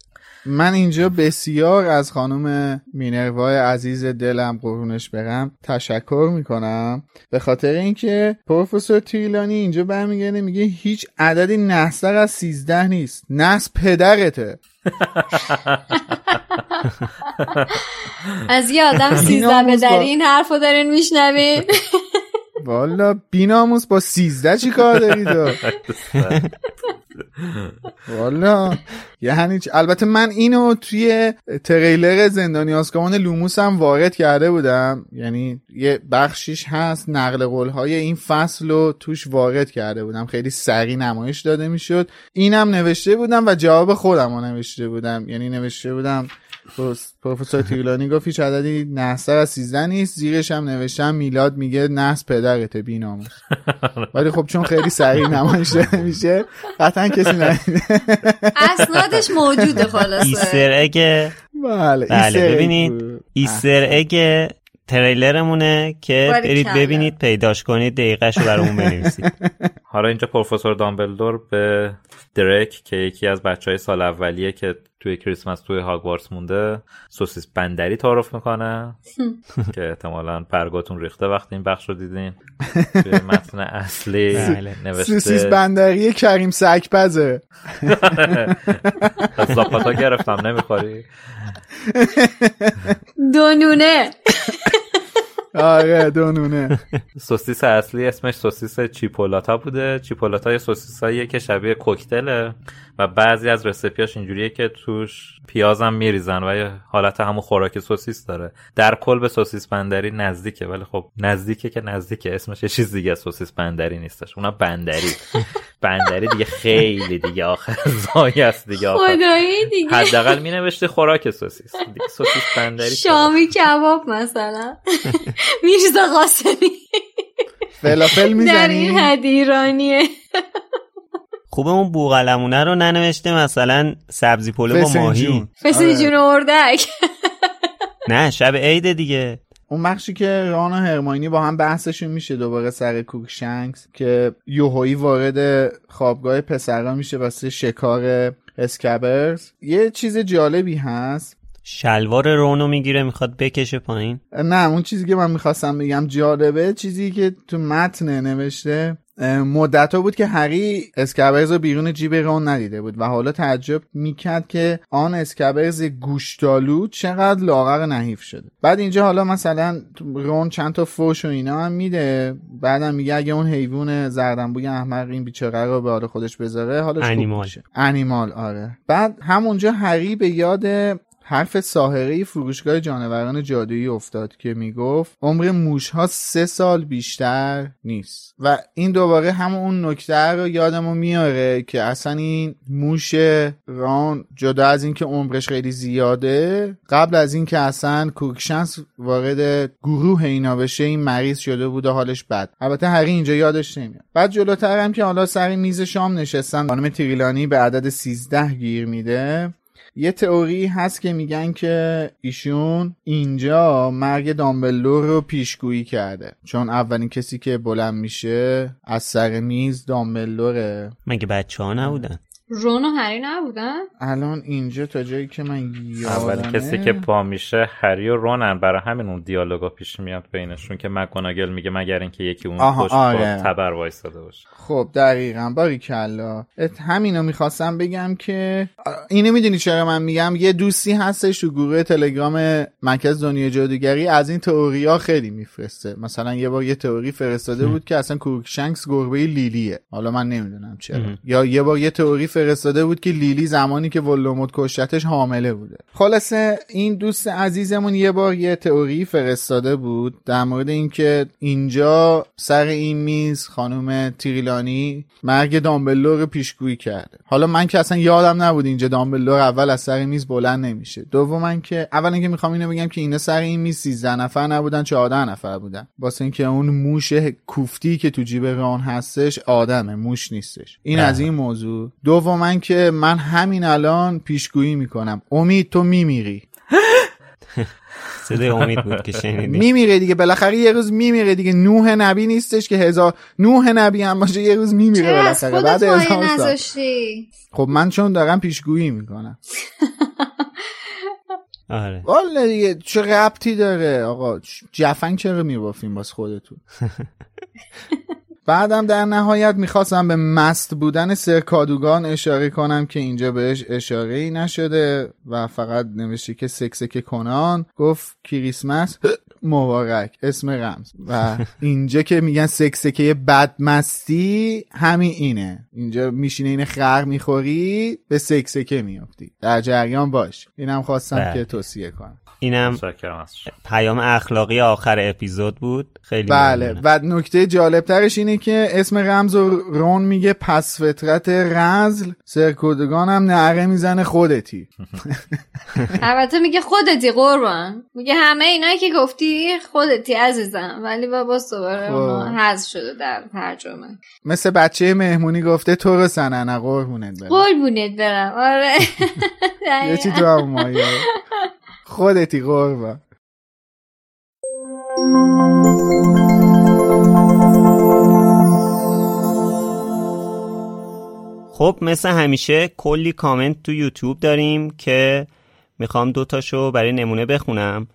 من اینجا بسیار از خانم مینروای عزیز دلم قربونش برم تشکر میکنم، به خاطر اینکه پروفسور تریلانی اینجا برمیگرده میگه هیچ عددی نحس‌تر از سیزده نیست، نحس پدرته. از یه آدم سیزده به در این حرف رو دارین میشنوین؟ والا بیناموس با سیزده چی کار داری تو؟ والا یعنی البته من اینو توی تریلر زندانی آزکابان لوموس هم وارد کرده بودم، یعنی یه بخشیش هست نقل قول‌های این فصل رو توش وارد کرده بودم، خیلی سریع نمایش داده میشد. اینم نوشته بودم و جواب خودم رو نوشته بودم، یعنی نوشته بودم پروفسور تیرلانی گفت هیچ عددی نحس‌تر از سیزده نیست، زیرش هم نوشتم میلاد میگه نحس پدرته بی‌ناموس. ولی خب چون خیلی سریع نمایش داده میشه قطعا کسی ندیده. اسنادش موجوده خلاصه. ایستر اگ. بله بله ببینید ایستر اگ تریلرمونه که برید ببینید پیداش کنید دقیقه‌شو برامون بنویسید. حالا اینجا پروفسور دامبلدور به درک که یکی از بچهای سال اولیه که توی کریسمس توی هاگوارتس مونده سوسیس بندری تعارف میکنه که احتمالاً برگاتون ریخته وقتی این بخش رو دیدین. توی متن اصلی نوشته سوسیس بندری کریم سگ‌پزه. از زاپاتا گرفتم نمیخوری؟ دونونه. آره دونونه. سوسیس اصلی اسمش سوسیس چیپولاتا بوده. چیپولاتا یه سوسیساییه که شبیه کوکتله و بعضی از رسیپیاش اینجوریه که توش پیازم میریزن و یه حالت همون خوراک سوسیس داره. در کل به سوسیس بندری نزدیکه، ولی خب نزدیکه که نزدیکه، اسمش یه چیز دیگه، سوسیس بندری نیستش، اونا بندری. بندری دیگه خیلی دیگه آخر زایی است دیگه آخر. خدایی دیگه. حداقل می نوشته خوراک سوسیس. دیگه سوسیس بندری. شامی کباب مثلا. میرزا قاسمی. فلافل میزنی؟ در این حد ایرانیه. خوبه اون بوغلمونه رو ننوشته مثلا سبزی پلو با ماهی. فسنجون اردک. نه شب عید دیگه. اون بخشی که ران و هرماینی با هم بحثشون میشه دوباره سر کوکشنکس که یوهویی وارد خوابگاه پسرا میشه واسه شکار اسکابرز. یه چیز جالبی هست، شلوار رونو میگیره میخواد بکشه پایین. نه اون چیزی که من میخواستم بگم جالبه، چیزی که تو متن نوشته مدت‌ها بود که هری اسکابرز رو بیرون جیب رون ندیده بود و حالا تعجب میکرد که آن اسکابرز گوشتالو چقدر لاغر نحیف شده. بعد اینجا حالا مثلا رون چند تا فوش و اینا هم میده، بعدم میگه اگه اون حیوان زردنبوی احمق این بیچاره رو به حال خودش بذاره حالش خوب میشه. انیمال. آره. بعد همونجا هری به یاد حرف ساحره فروشگاه جانوران جادویی افتاد که میگفت عمر موشها سه سال بیشتر نیست و این دوباره همون اون نکته رو یادمو میاره که اصلا این موش ران جدا از این که عمرش خیلی زیاده، قبل از این که اصلا کوکشنکس وارد گروه اینا بشه این مریض شده بود و حالش بد. البته هری اینجا یادش نمیاد. بعد جلوتر هم که حالا سر میز شام نشستن خانم تریلانی به عدد سیزده گیر میده. یه تئوری هست که میگن که ایشون اینجا مرگ دامبلدور رو پیشگویی کرده، چون اولین کسی که بلند میشه از سر میز دامبلدوره. مگه بچه ها نبودن؟ رون و هری نبودن؟ الان اینجا تا جایی که من یادمه اولین کسی که پا میشه هری و رونن، برای همین اون دیالوگا پیش میاد بینشون که مک‌گوناگل میگه مگر اینکه یکی اون پشت با تبر وایساده باشه. خب دقیقاً باریکلا. همینو میخواستم بگم که اینو میدونی چرا من میگم، یه دوستی هستش تو گروه تلگرام مرکز دنیای جادوگری از این تئوریا خیلی میفرسته. مثلا یه بار یه تئوری فرستاده بود که اصلا کوکشنکس گربه لیلیه، حالا من نمیدونم چرا. یا یه بار یه تئوری فرستاده بود که لیلی زمانی که ولدمورت کشتش حامله بوده. خلاصه این دوست عزیزمون یه بار یه تئوری فرستاده بود در مورد اینکه اینجا سر این میز خانم تریلانی مرگ دامبلدور رو پیشگویی کرده. حالا من که اصلا یادم نبود اینجا دامبلدور اول از سر میز بلند نمیشه. دوماً که اول اینکه میخوام اینو بگم که اینا سر این میز سیزده نفر نبودن، چهارده نفر بودن، واسه اینکه اون موش کوفتی که تو جیب ران هستش آدمه، موش نیستش. این از این موضوع. دوم من که من همین الان پیشگویی میکنم امید تو میمیری. صدای امید بود که شنیدی. میمیره دیگه، بالاخره یه روز میمیره دیگه. نوح نبی نیستش که هزار نوح نبی هم باشه یه روز میمیره بالاخره بعد هزار سال. خب من چون دارم پیشگویی میکنم. آره والا دیگه چه ربطی داره آقا، جفنگ چرا میبافیم باز خودتون. بعدم در نهایت میخواستم به مست بودن سرکادوگان اشاره کنم که اینجا بهش اشاره ای نشده و فقط نوشته که سکسک کنان گفت کریسمس مبارک، اسم رمز. و اینجا که میگن سکسکه بدمستی همین اینه، اینجا میشینه این خر میخوری به سکسکه میافتی، در جریان باش. اینم خواستم ده. که توصیه کنم. اینم پیام اخلاقی آخر اپیزود بود. خیلی بله. و نکته جالب ترش اینه اینه که اسم رمز و رون میگه پس فطرت رزل، سرکودگان هم نعره میزنه خودتی. البته میگه خودتی قربان، میگه همه اینایی که گفتی خودتی عزیزم، ولی بابا دوباره اونو حذف شده در ترجمه. مثل بچه مهمونی گفته تو رو سننه قربونت برم. قربونت برم. آره یه چی تو هم مایه خودتی قربان. خب مثل همیشه کلی کامنت تو یوتیوب داریم که میخوام دوتاشو برای نمونه بخونم.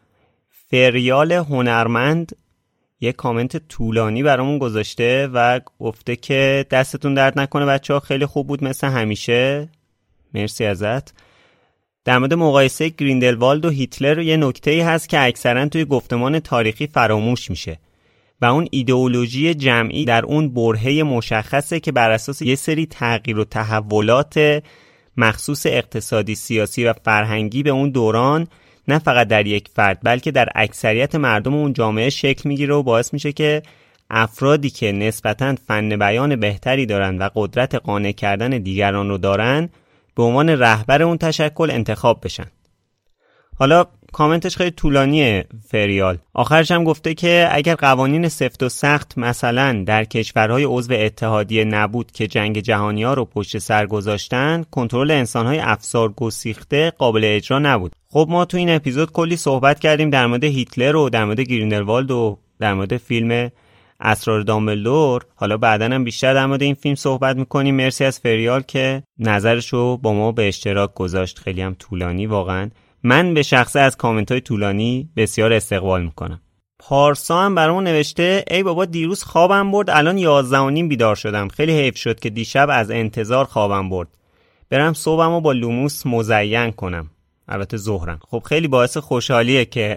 فریال هنرمند یه کامنت طولانی برامون گذاشته و گفته که دستتون درد نکنه بچه ها، خیلی خوب بود مثل همیشه، مرسی ازت. در مورد مقایسه گریندلوالد و هیتلر یه نکته‌ای هست که اکثرا توی گفتمان تاریخی فراموش میشه و اون ایدئولوژی جمعی در اون برهه مشخصه که بر اساس یه سری تغییر و تحولات مخصوص اقتصادی، سیاسی و فرهنگی به اون دوران نه فقط در یک فرد بلکه در اکثریت مردم اون جامعه شکل میگیره و باعث میشه که افرادی که نسبتاً فن بیان بهتری دارن و قدرت قانع کردن دیگران رو دارن به عنوان رهبر اون تشکل انتخاب بشن. حالا کامنتش خیلی طولانیه فریال. آخرش هم گفته که اگر قوانین سفت و سخت مثلا در کشورهای عضو اتحادیه نبود که جنگ جهانی‌ها رو پشت سر گذاشتن، کنترل انسان‌های افسار گسیخته قابل اجرا نبود. خب ما تو این اپیزود کلی صحبت کردیم در مورد هیتلر و در مورد گریندلوالد و در مورد فیلم اسرار دامبلدور. حالا بعداً هم بیشتر در مورد این فیلم صحبت می‌کنیم. مرسی از فریال که نظرشو با ما به اشتراک گذاشت. خیلی هم طولانی واقعاً. من به شخصه از کامنت‌های طولانی بسیار استقبال میکنم. پارسا هم برامون نوشته ای بابا دیروز خوابم برد، الان یازده و نیم بیدار شدم. خیلی حیف شد که دیشب از انتظار خوابم برد. برم صبحمو با لوموس مزین کنم. البته ظهرم. خب خیلی باعث خوشحالیه که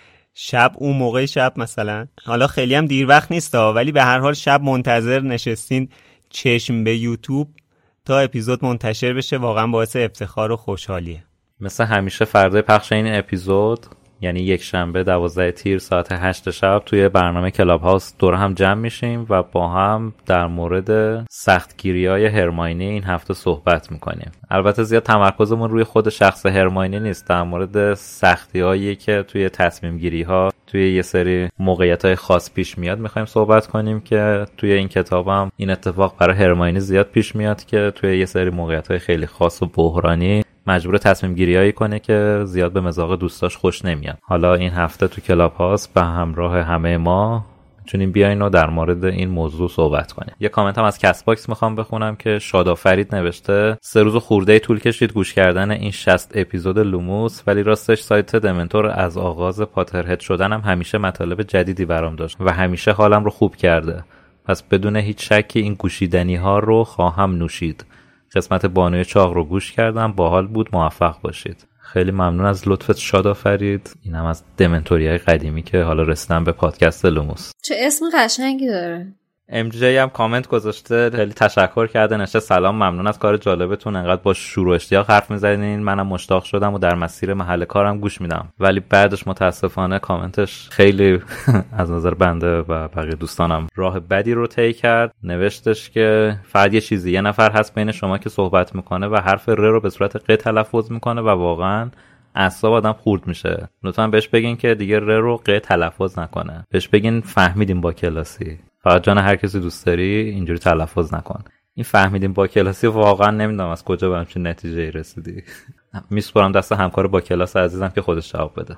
شب اون موقع شب مثلا، حالا خیلی هم دیر وقت نیستا، ولی به هر حال شب منتظر نشستین چشم به یوتیوب تا اپیزود منتشر بشه، واقعا باعث افتخار و خوشحالیه. مثل همیشه فردای پخش این اپیزود یعنی یک شنبه دوازده تیر ساعت هشت شب توی برنامه کلاب هاوس دور هم جمع میشیم و با هم در مورد سختگیری‌های هرماینی این هفته صحبت میکنیم. البته زیاد تمرکزمون روی خود شخص هرماینی نیست، در مورد سختی‌هایی که توی تصمیم گیری‌ها توی یه سری موقعیت‌های خاص پیش میاد میخوایم صحبت کنیم که توی این کتابم این اتفاق برای هرماینی زیاد پیش میاد که توی یه سری موقعیت‌های خیلی خاص و بحرانی مجبور تصمیم گیریایی کنه که زیاد به مذاق دوستاش خوش نمیاد. حالا این هفته تو کلاب هاست به همراه همه ما میتونیم بیاین و در مورد این موضوع صحبت کنیم. یه کامنت هم از کست باکس میخوام بخونم که شادافرید نوشته سه روز خورده طول کشید گوش کردن این شصت اپیزود لوموس، ولی راستش سایت دمنتور از آغاز پاترهد شدنم همیشه مطالب جدیدی برام داشت و همیشه حالم رو خوب کرده. پس بدون هیچ شکی این گوشیدنی ها رو خواهم نوشید. قسمت بانوی چاق رو گوش کردم، باحال بود، موفق باشید. خیلی ممنون از لطفت شادافرید. اینم از دمنتوریای قدیمی که حالا رسیدن به پادکست لوموس. چه اسم قشنگی داره. ام جی هم کامنت گذاشته، خیلی تشکر کرده، نشه سلام، ممنون از کار جالبتون، انقدر با شور و اشتیاق حرف می‌زنین منم مشتاق شدم و در مسیر محل کارم گوش میدم. ولی بعدش متاسفانه کامنتش خیلی از نظر بنده و بقیه دوستانم راه بدی رو طی کرد. نوشتش که فقط یه چیزی، یه نفر هست بین شما که صحبت میکنه و حرف ر رو به صورت ق تلفظ میکنه و واقعاً اعصاب آدم خورد میشه. لطفاً بهش بگین که دیگه ر رو ق تلفظ نکنه. بهش بگین فهمیدیم با کلاسی. فقط جان هر کسی دوست داری اینجوری تلفظ نکن. این فهمیدیم با کلاسی واقعا نمیدونم از کجا به همچین نتیجه رسیدی. میسپارم دست همکار با کلاس عزیزم که خودش جواب بده.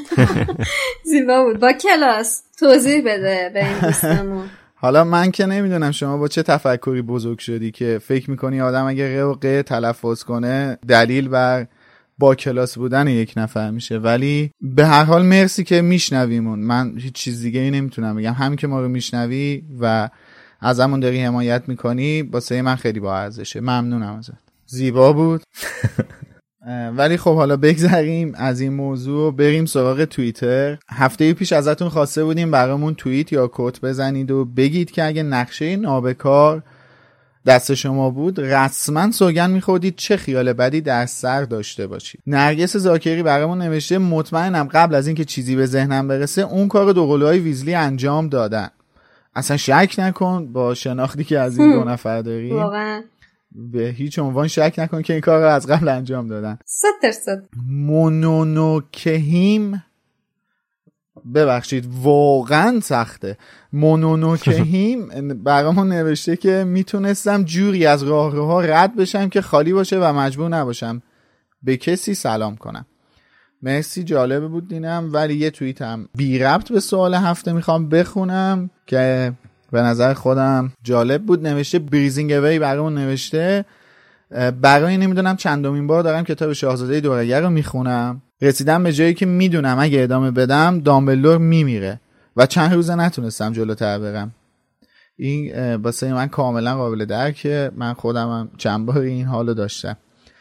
زیبا بود. با کلاس توضیح بده به این دوستمون. حالا من که نمیدونم شما با چه تفکری بزرگ شدی که فکر میکنی آدم اگه ق و ق تلفظ کنه دلیل بر با کلاس بودن یک نفر میشه، ولی به هر حال مرسی که میشنویمون. من هیچ چیز دیگه ای نمیتونم بگم، هم که ما رو میشنوی و ازمون داری حمایت میکنی واسه من خیلی با ارزشه. ممنونم ازت. زیبا بود. ولی خب حالا بگذریم از این موضوع، بریم سراغ توییتر. هفته پیش ازتون خواسته بودیم برامون توییت یا کوت بزنید و بگید که اگه نقشه نابکار دست شما بود رسما سوگن میخوردید چه خیال بدی در سر داشته باشید. نرگس زاکری برامون نوشته مطمئنم قبل از اینکه چیزی به ذهنم برسه اون کار دوقلوهای ویزلی انجام دادن. اصلا شک نکن با شناختی که از این دو نفر داری واقعا به هیچ عنوان شک نکن که این کار رو از قبل انجام دادن. صد درصد. مونونوکهیم، ببخشید واقعا سخته. مونونوکهیم برامون نوشته که میتونستم جوری از راهروها رد بشم که خالی باشه و مجبور نباشم به کسی سلام کنم. مرسی، جالبه بود دینم. ولی یه توییت هم بی ربط به سوال هفته میخوام بخونم که به نظر خودم جالب بود. نوشته بریزینگ اوی برامون نوشته برای نمیدونم چندمین بار دارم کتاب شاهزاده دورگر رو میخونم. رسیدم به جایی که میدونم اگه ادامه بدم دامبلدور میمیره و چند روزه نتونستم جلوتر برم. این واسه من کاملا قابل درکه، من خودم هم چند بار این حالو داشتم.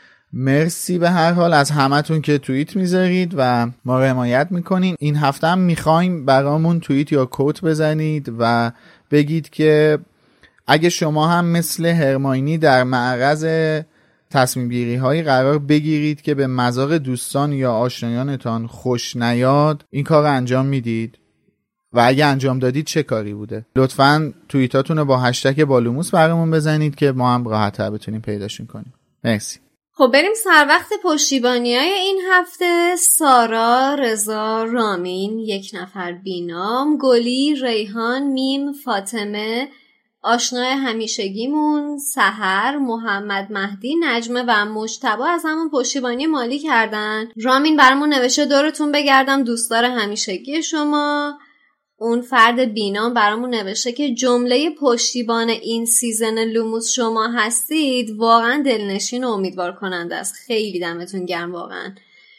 مرسی به هر حال از همتون که توییت میذارید و ما رو حمایت میکنین. این هفته هم میخوایم برامون توییت یا کوت بزنید و بگید که اگه شما هم مثل هرماینی در معرض تصمیم گیری هایی قرار بگیرید که به مذاق دوستان یا آشنایانتان خوش نیاد، این کار رو انجام میدید و اگه انجام دادید چه کاری بوده؟ لطفاً توییتاتون رو با هشتگ بالوموس برامون بزنید که ما هم راحت‌تر بتونیم پیداشون کنیم. مرسی. خب بریم سر وقت پشتیبانی‌های این هفته. سارا، رضا، رامین، یک نفر بینام، گلی، ریحان، میم، فاطمه، آشنای همیشگیمون، سحر، محمد مهدی، نجمه و مجتبی از همون پشتیبانی مالی کردن. رامین برامون نوشته دورتون بگردم دوستدار همیشگی شما. اون فرد بینام برامون نوشته که جمله پشتیبان این سیزن لوموس شما هستید واقعا دلنشین و امیدوار کننده است. خیلی دمتون گرم، واقعا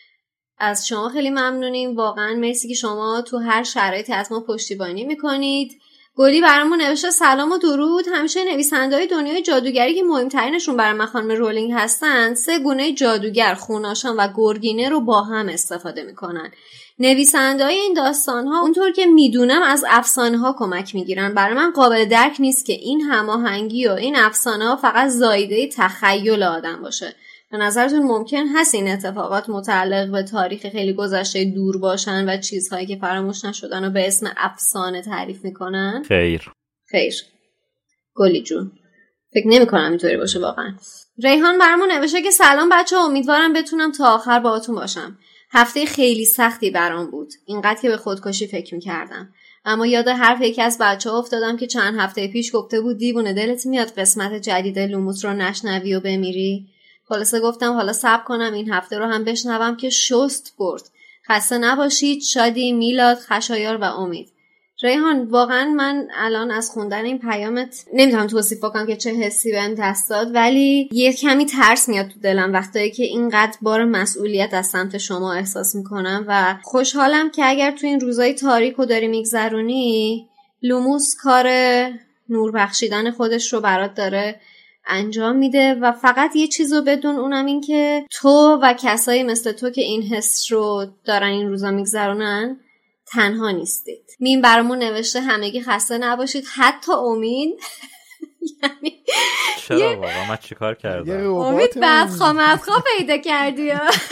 از شما خیلی ممنونیم. واقعا مرسی که شما تو هر شرایطی از ما پشتیبانی میکنید. گلی برامون نوشته سلام و درود. همیشه نویسنده‌های دنیای جادوگری که مهمترینشون برای من خانم رولینگ هستن سه گونه جادوگر، خوناشان و گرگینه رو با هم استفاده میکنن. نویسنده‌های این داستان‌ها اونطور که میدونم از افسانه‌ها کمک میگیرن. برای من قابل درک نیست که این هماهنگی و این افسانه‌ها فقط زایده تخیل آدم باشه. به نظرتون ممکن هست این اتفاقات متعلق به تاریخ خیلی گذشته دور باشن و چیزهایی که فراموش نشدن و به اسم افسانه تعریف میکنن؟ خیر خیر گلی جون، فکر نمی کنم اینطوری باشه واقعا. ریحان برامون نوشته که سلام بچه ها، امیدوارم بتونم تا آخر باهاتون باشم. هفته خیلی سختی برام بود، اینقدر که به خودکشی فکر میکردم. اما یاد حرف یکی از بچه ها افتادم که چند هفته پیش گفته بود دیوونه دلت میاد قسمت جدید لوموس رو نشنوی و بمیری. خلاصه گفتم حالا صبر کنم این هفته رو هم بشنوم که شست برد. خسته نباشید. شادی، میلاد، خشایار و امید. ریحان واقعا من الان از خوندن این پیامت نمیتونم توصیف کنم که چه حسی بهم دست داد، ولی یه کمی ترس میاد تو دلم وقتایی که اینقدر بار مسئولیت از سمت شما احساس میکنم و خوشحالم که اگر تو این روزای تاریکو داری میگذرونی لوموس کار نور بخشیدن خودش رو برات داره انجام میده و فقط یه چیزو بدون، اونم این که تو و کسایی مثل تو که این حس رو دارن این روزا میگذرونن تنها نیستید. میم برامون نوشته همگی خسته نباشید، حتی امید. یعنی چرا واقعا من چیکار کردم؟ امید بعد خامت خواه پیدا کردی.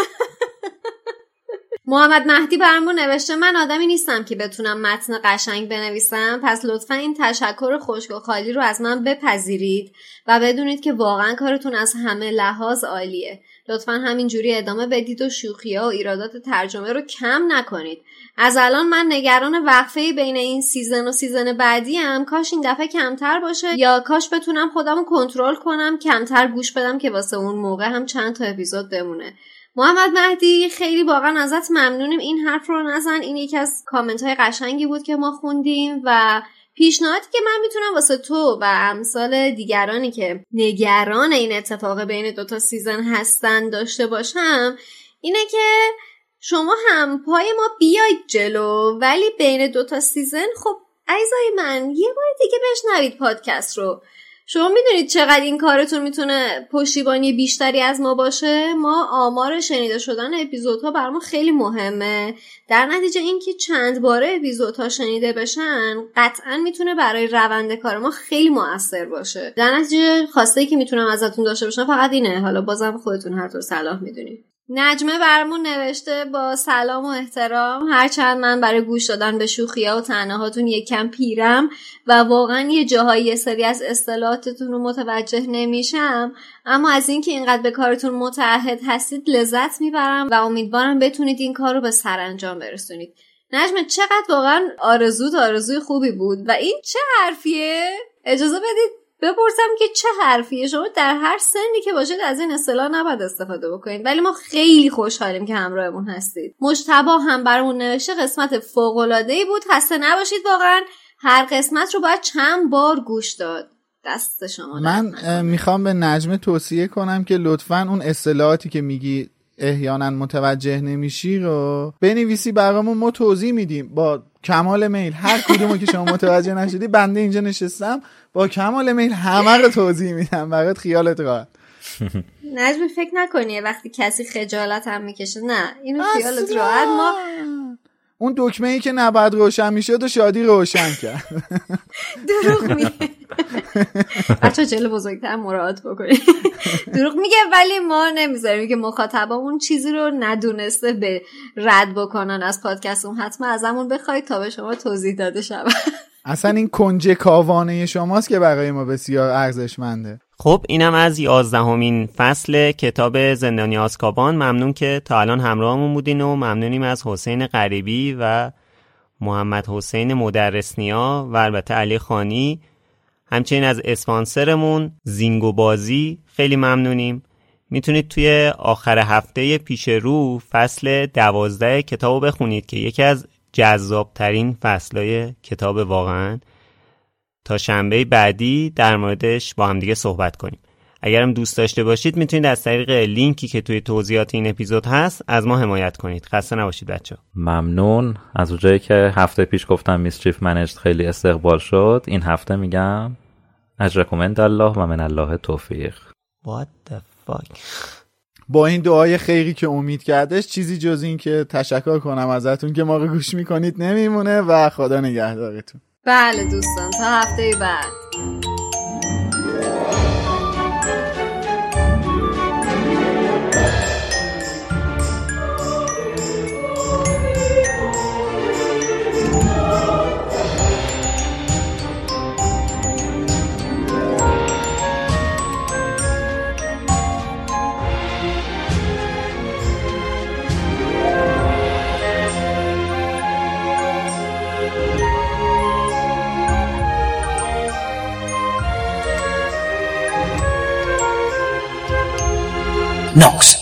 محمد مهدی برامون نوشته من آدمی نیستم که بتونم متن قشنگ بنویسم، پس لطفا این تشکر خشک و خالی رو از من بپذیرید و بدونید که واقعا کارتون از همه لحاظ عالیه. لطفا همینجوری ادامه بدید و شوخی‌ها و ایرادات ترجمه رو کم نکنید. از الان من نگران وقفه بین این سیزن و سیزن بعدی ام، کاش این دفعه کمتر باشه یا کاش بتونم خودمو کنترل کنم کمتر گوش بدم که واسه اون موقع هم چند تا اپیزود بمونه. محمد مهدی خیلی واقعا ازت ممنونیم، این حرف رو نزن. این یکی از کامنت های قشنگی بود که ما خوندیم و پیشنهادی که من میتونم واسه تو و امثال دیگرانی که نگران این اتفاق بین دوتا سیزن هستن داشته باشم اینه که شما هم پای ما بیاید جلو، ولی بین دوتا سیزن خب عزیزای من یه بار دیگه بشنوید پادکست رو. شما میدونید چقدر این کارتون میتونه پشتیبانی بیشتری از ما باشه. ما آمار شنیده شدن اپیزودها برامون خیلی مهمه. در نتیجه اینکه چند باره اپیزودها شنیده بشن قطعا میتونه برای روند کار ما خیلی مؤثر باشه. در نتیجه خواسته‌ای که میتونم ازتون داشته باشم فقط اینه، حالا بازم خودتون هر طور صلاح میدونید. نجمه برامون نوشته با سلام و احترام، هرچند من برای گوش دادن به شوخی‌ها و طعنه‌هاتون یکم پیرم و واقعا یه جاهایی یه سری از اصطلاحاتتون رو متوجه نمیشم، اما از اینکه اینقدر به کارتون متعهد هستید لذت میبرم و امیدوارم بتونید این کار رو به سرانجام برسونید. نجمه چقدر واقعا آرزوت آرزوی خوبی بود و این چه حرفیه؟ اجازه بدید بپرسم که چه حرفیه؟ شما در هر سنی که باشید از این اصطلاح نباید استفاده بکنید، ولی ما خیلی خوشحالیم که همراهمون هستید. مجتبی هم برامون نوشته قسمت فوق‌العاده‌ای بود، خسته نباشید. واقعا هر قسمت رو باید چند بار گوش داد. دست شما. من میخوام به نجمه توصیه کنم که لطفاً اون اصطلاحاتی که میگی احیانا متوجه نمیشی رو بنویسی برامون، ما توضیح میدیم با کمال میل. هر کدومو که شما متوجه نشدی بنده اینجا نشستم با کمال میل همه رو توضیح میدم برات، خیالت راحت. نجمی فکر نکنی وقتی کسی خجالت هم میکشه، نه اینو خیالت راحت. ما اون دکمه ای که نباید روشن میشد و شادی روشن کرد. دروغ میگه. بچه جلو بزرگتر مراعات بکنی. دروغ میگه، ولی ما نمیذاریم که مخاطبمون چیزی رو ندونسته به رد بکنن از پادکستمون. حتما ازمون بخواید تا به شما توضیح داده شود. اصلا این کنجه کاوانه شماست که برای ما بسیار ارزشمنده. خب اینم از یازدهمین فصل کتاب زندانی آزکابان. ممنون که تا الان همراهمون بودین و ممنونیم از حسین غریبی و محمد حسین مدرسنیا و البته علی خانی، همچنین از اسپانسرمون زینگو بازی خیلی ممنونیم. میتونید توی آخر هفته پیش رو فصل دوازده کتابو بخونید که یکی از جذابترین فصلای کتاب واقعاً. تا شنبه بعدی در موردش با هم دیگه صحبت کنیم. اگرم دوست داشته باشید میتونید از طریق لینکی که توی توضیحات این اپیزود هست از ما حمایت کنید. خسته نباشید بچه‌ها. ممنون. از اونجایی که هفته پیش گفتم میسچیف منیجد خیلی استقبال شد، این هفته میگم اجرکم الله و من الله توفیق. What the fuck. با این دعای خیری که امید کردش چیزی جز این که تشکر کنم ازتون که ما رو گوش میکنید نمیمونه و خدا نگهدارتون. بله دوستان، تا هفته بعد. Nox.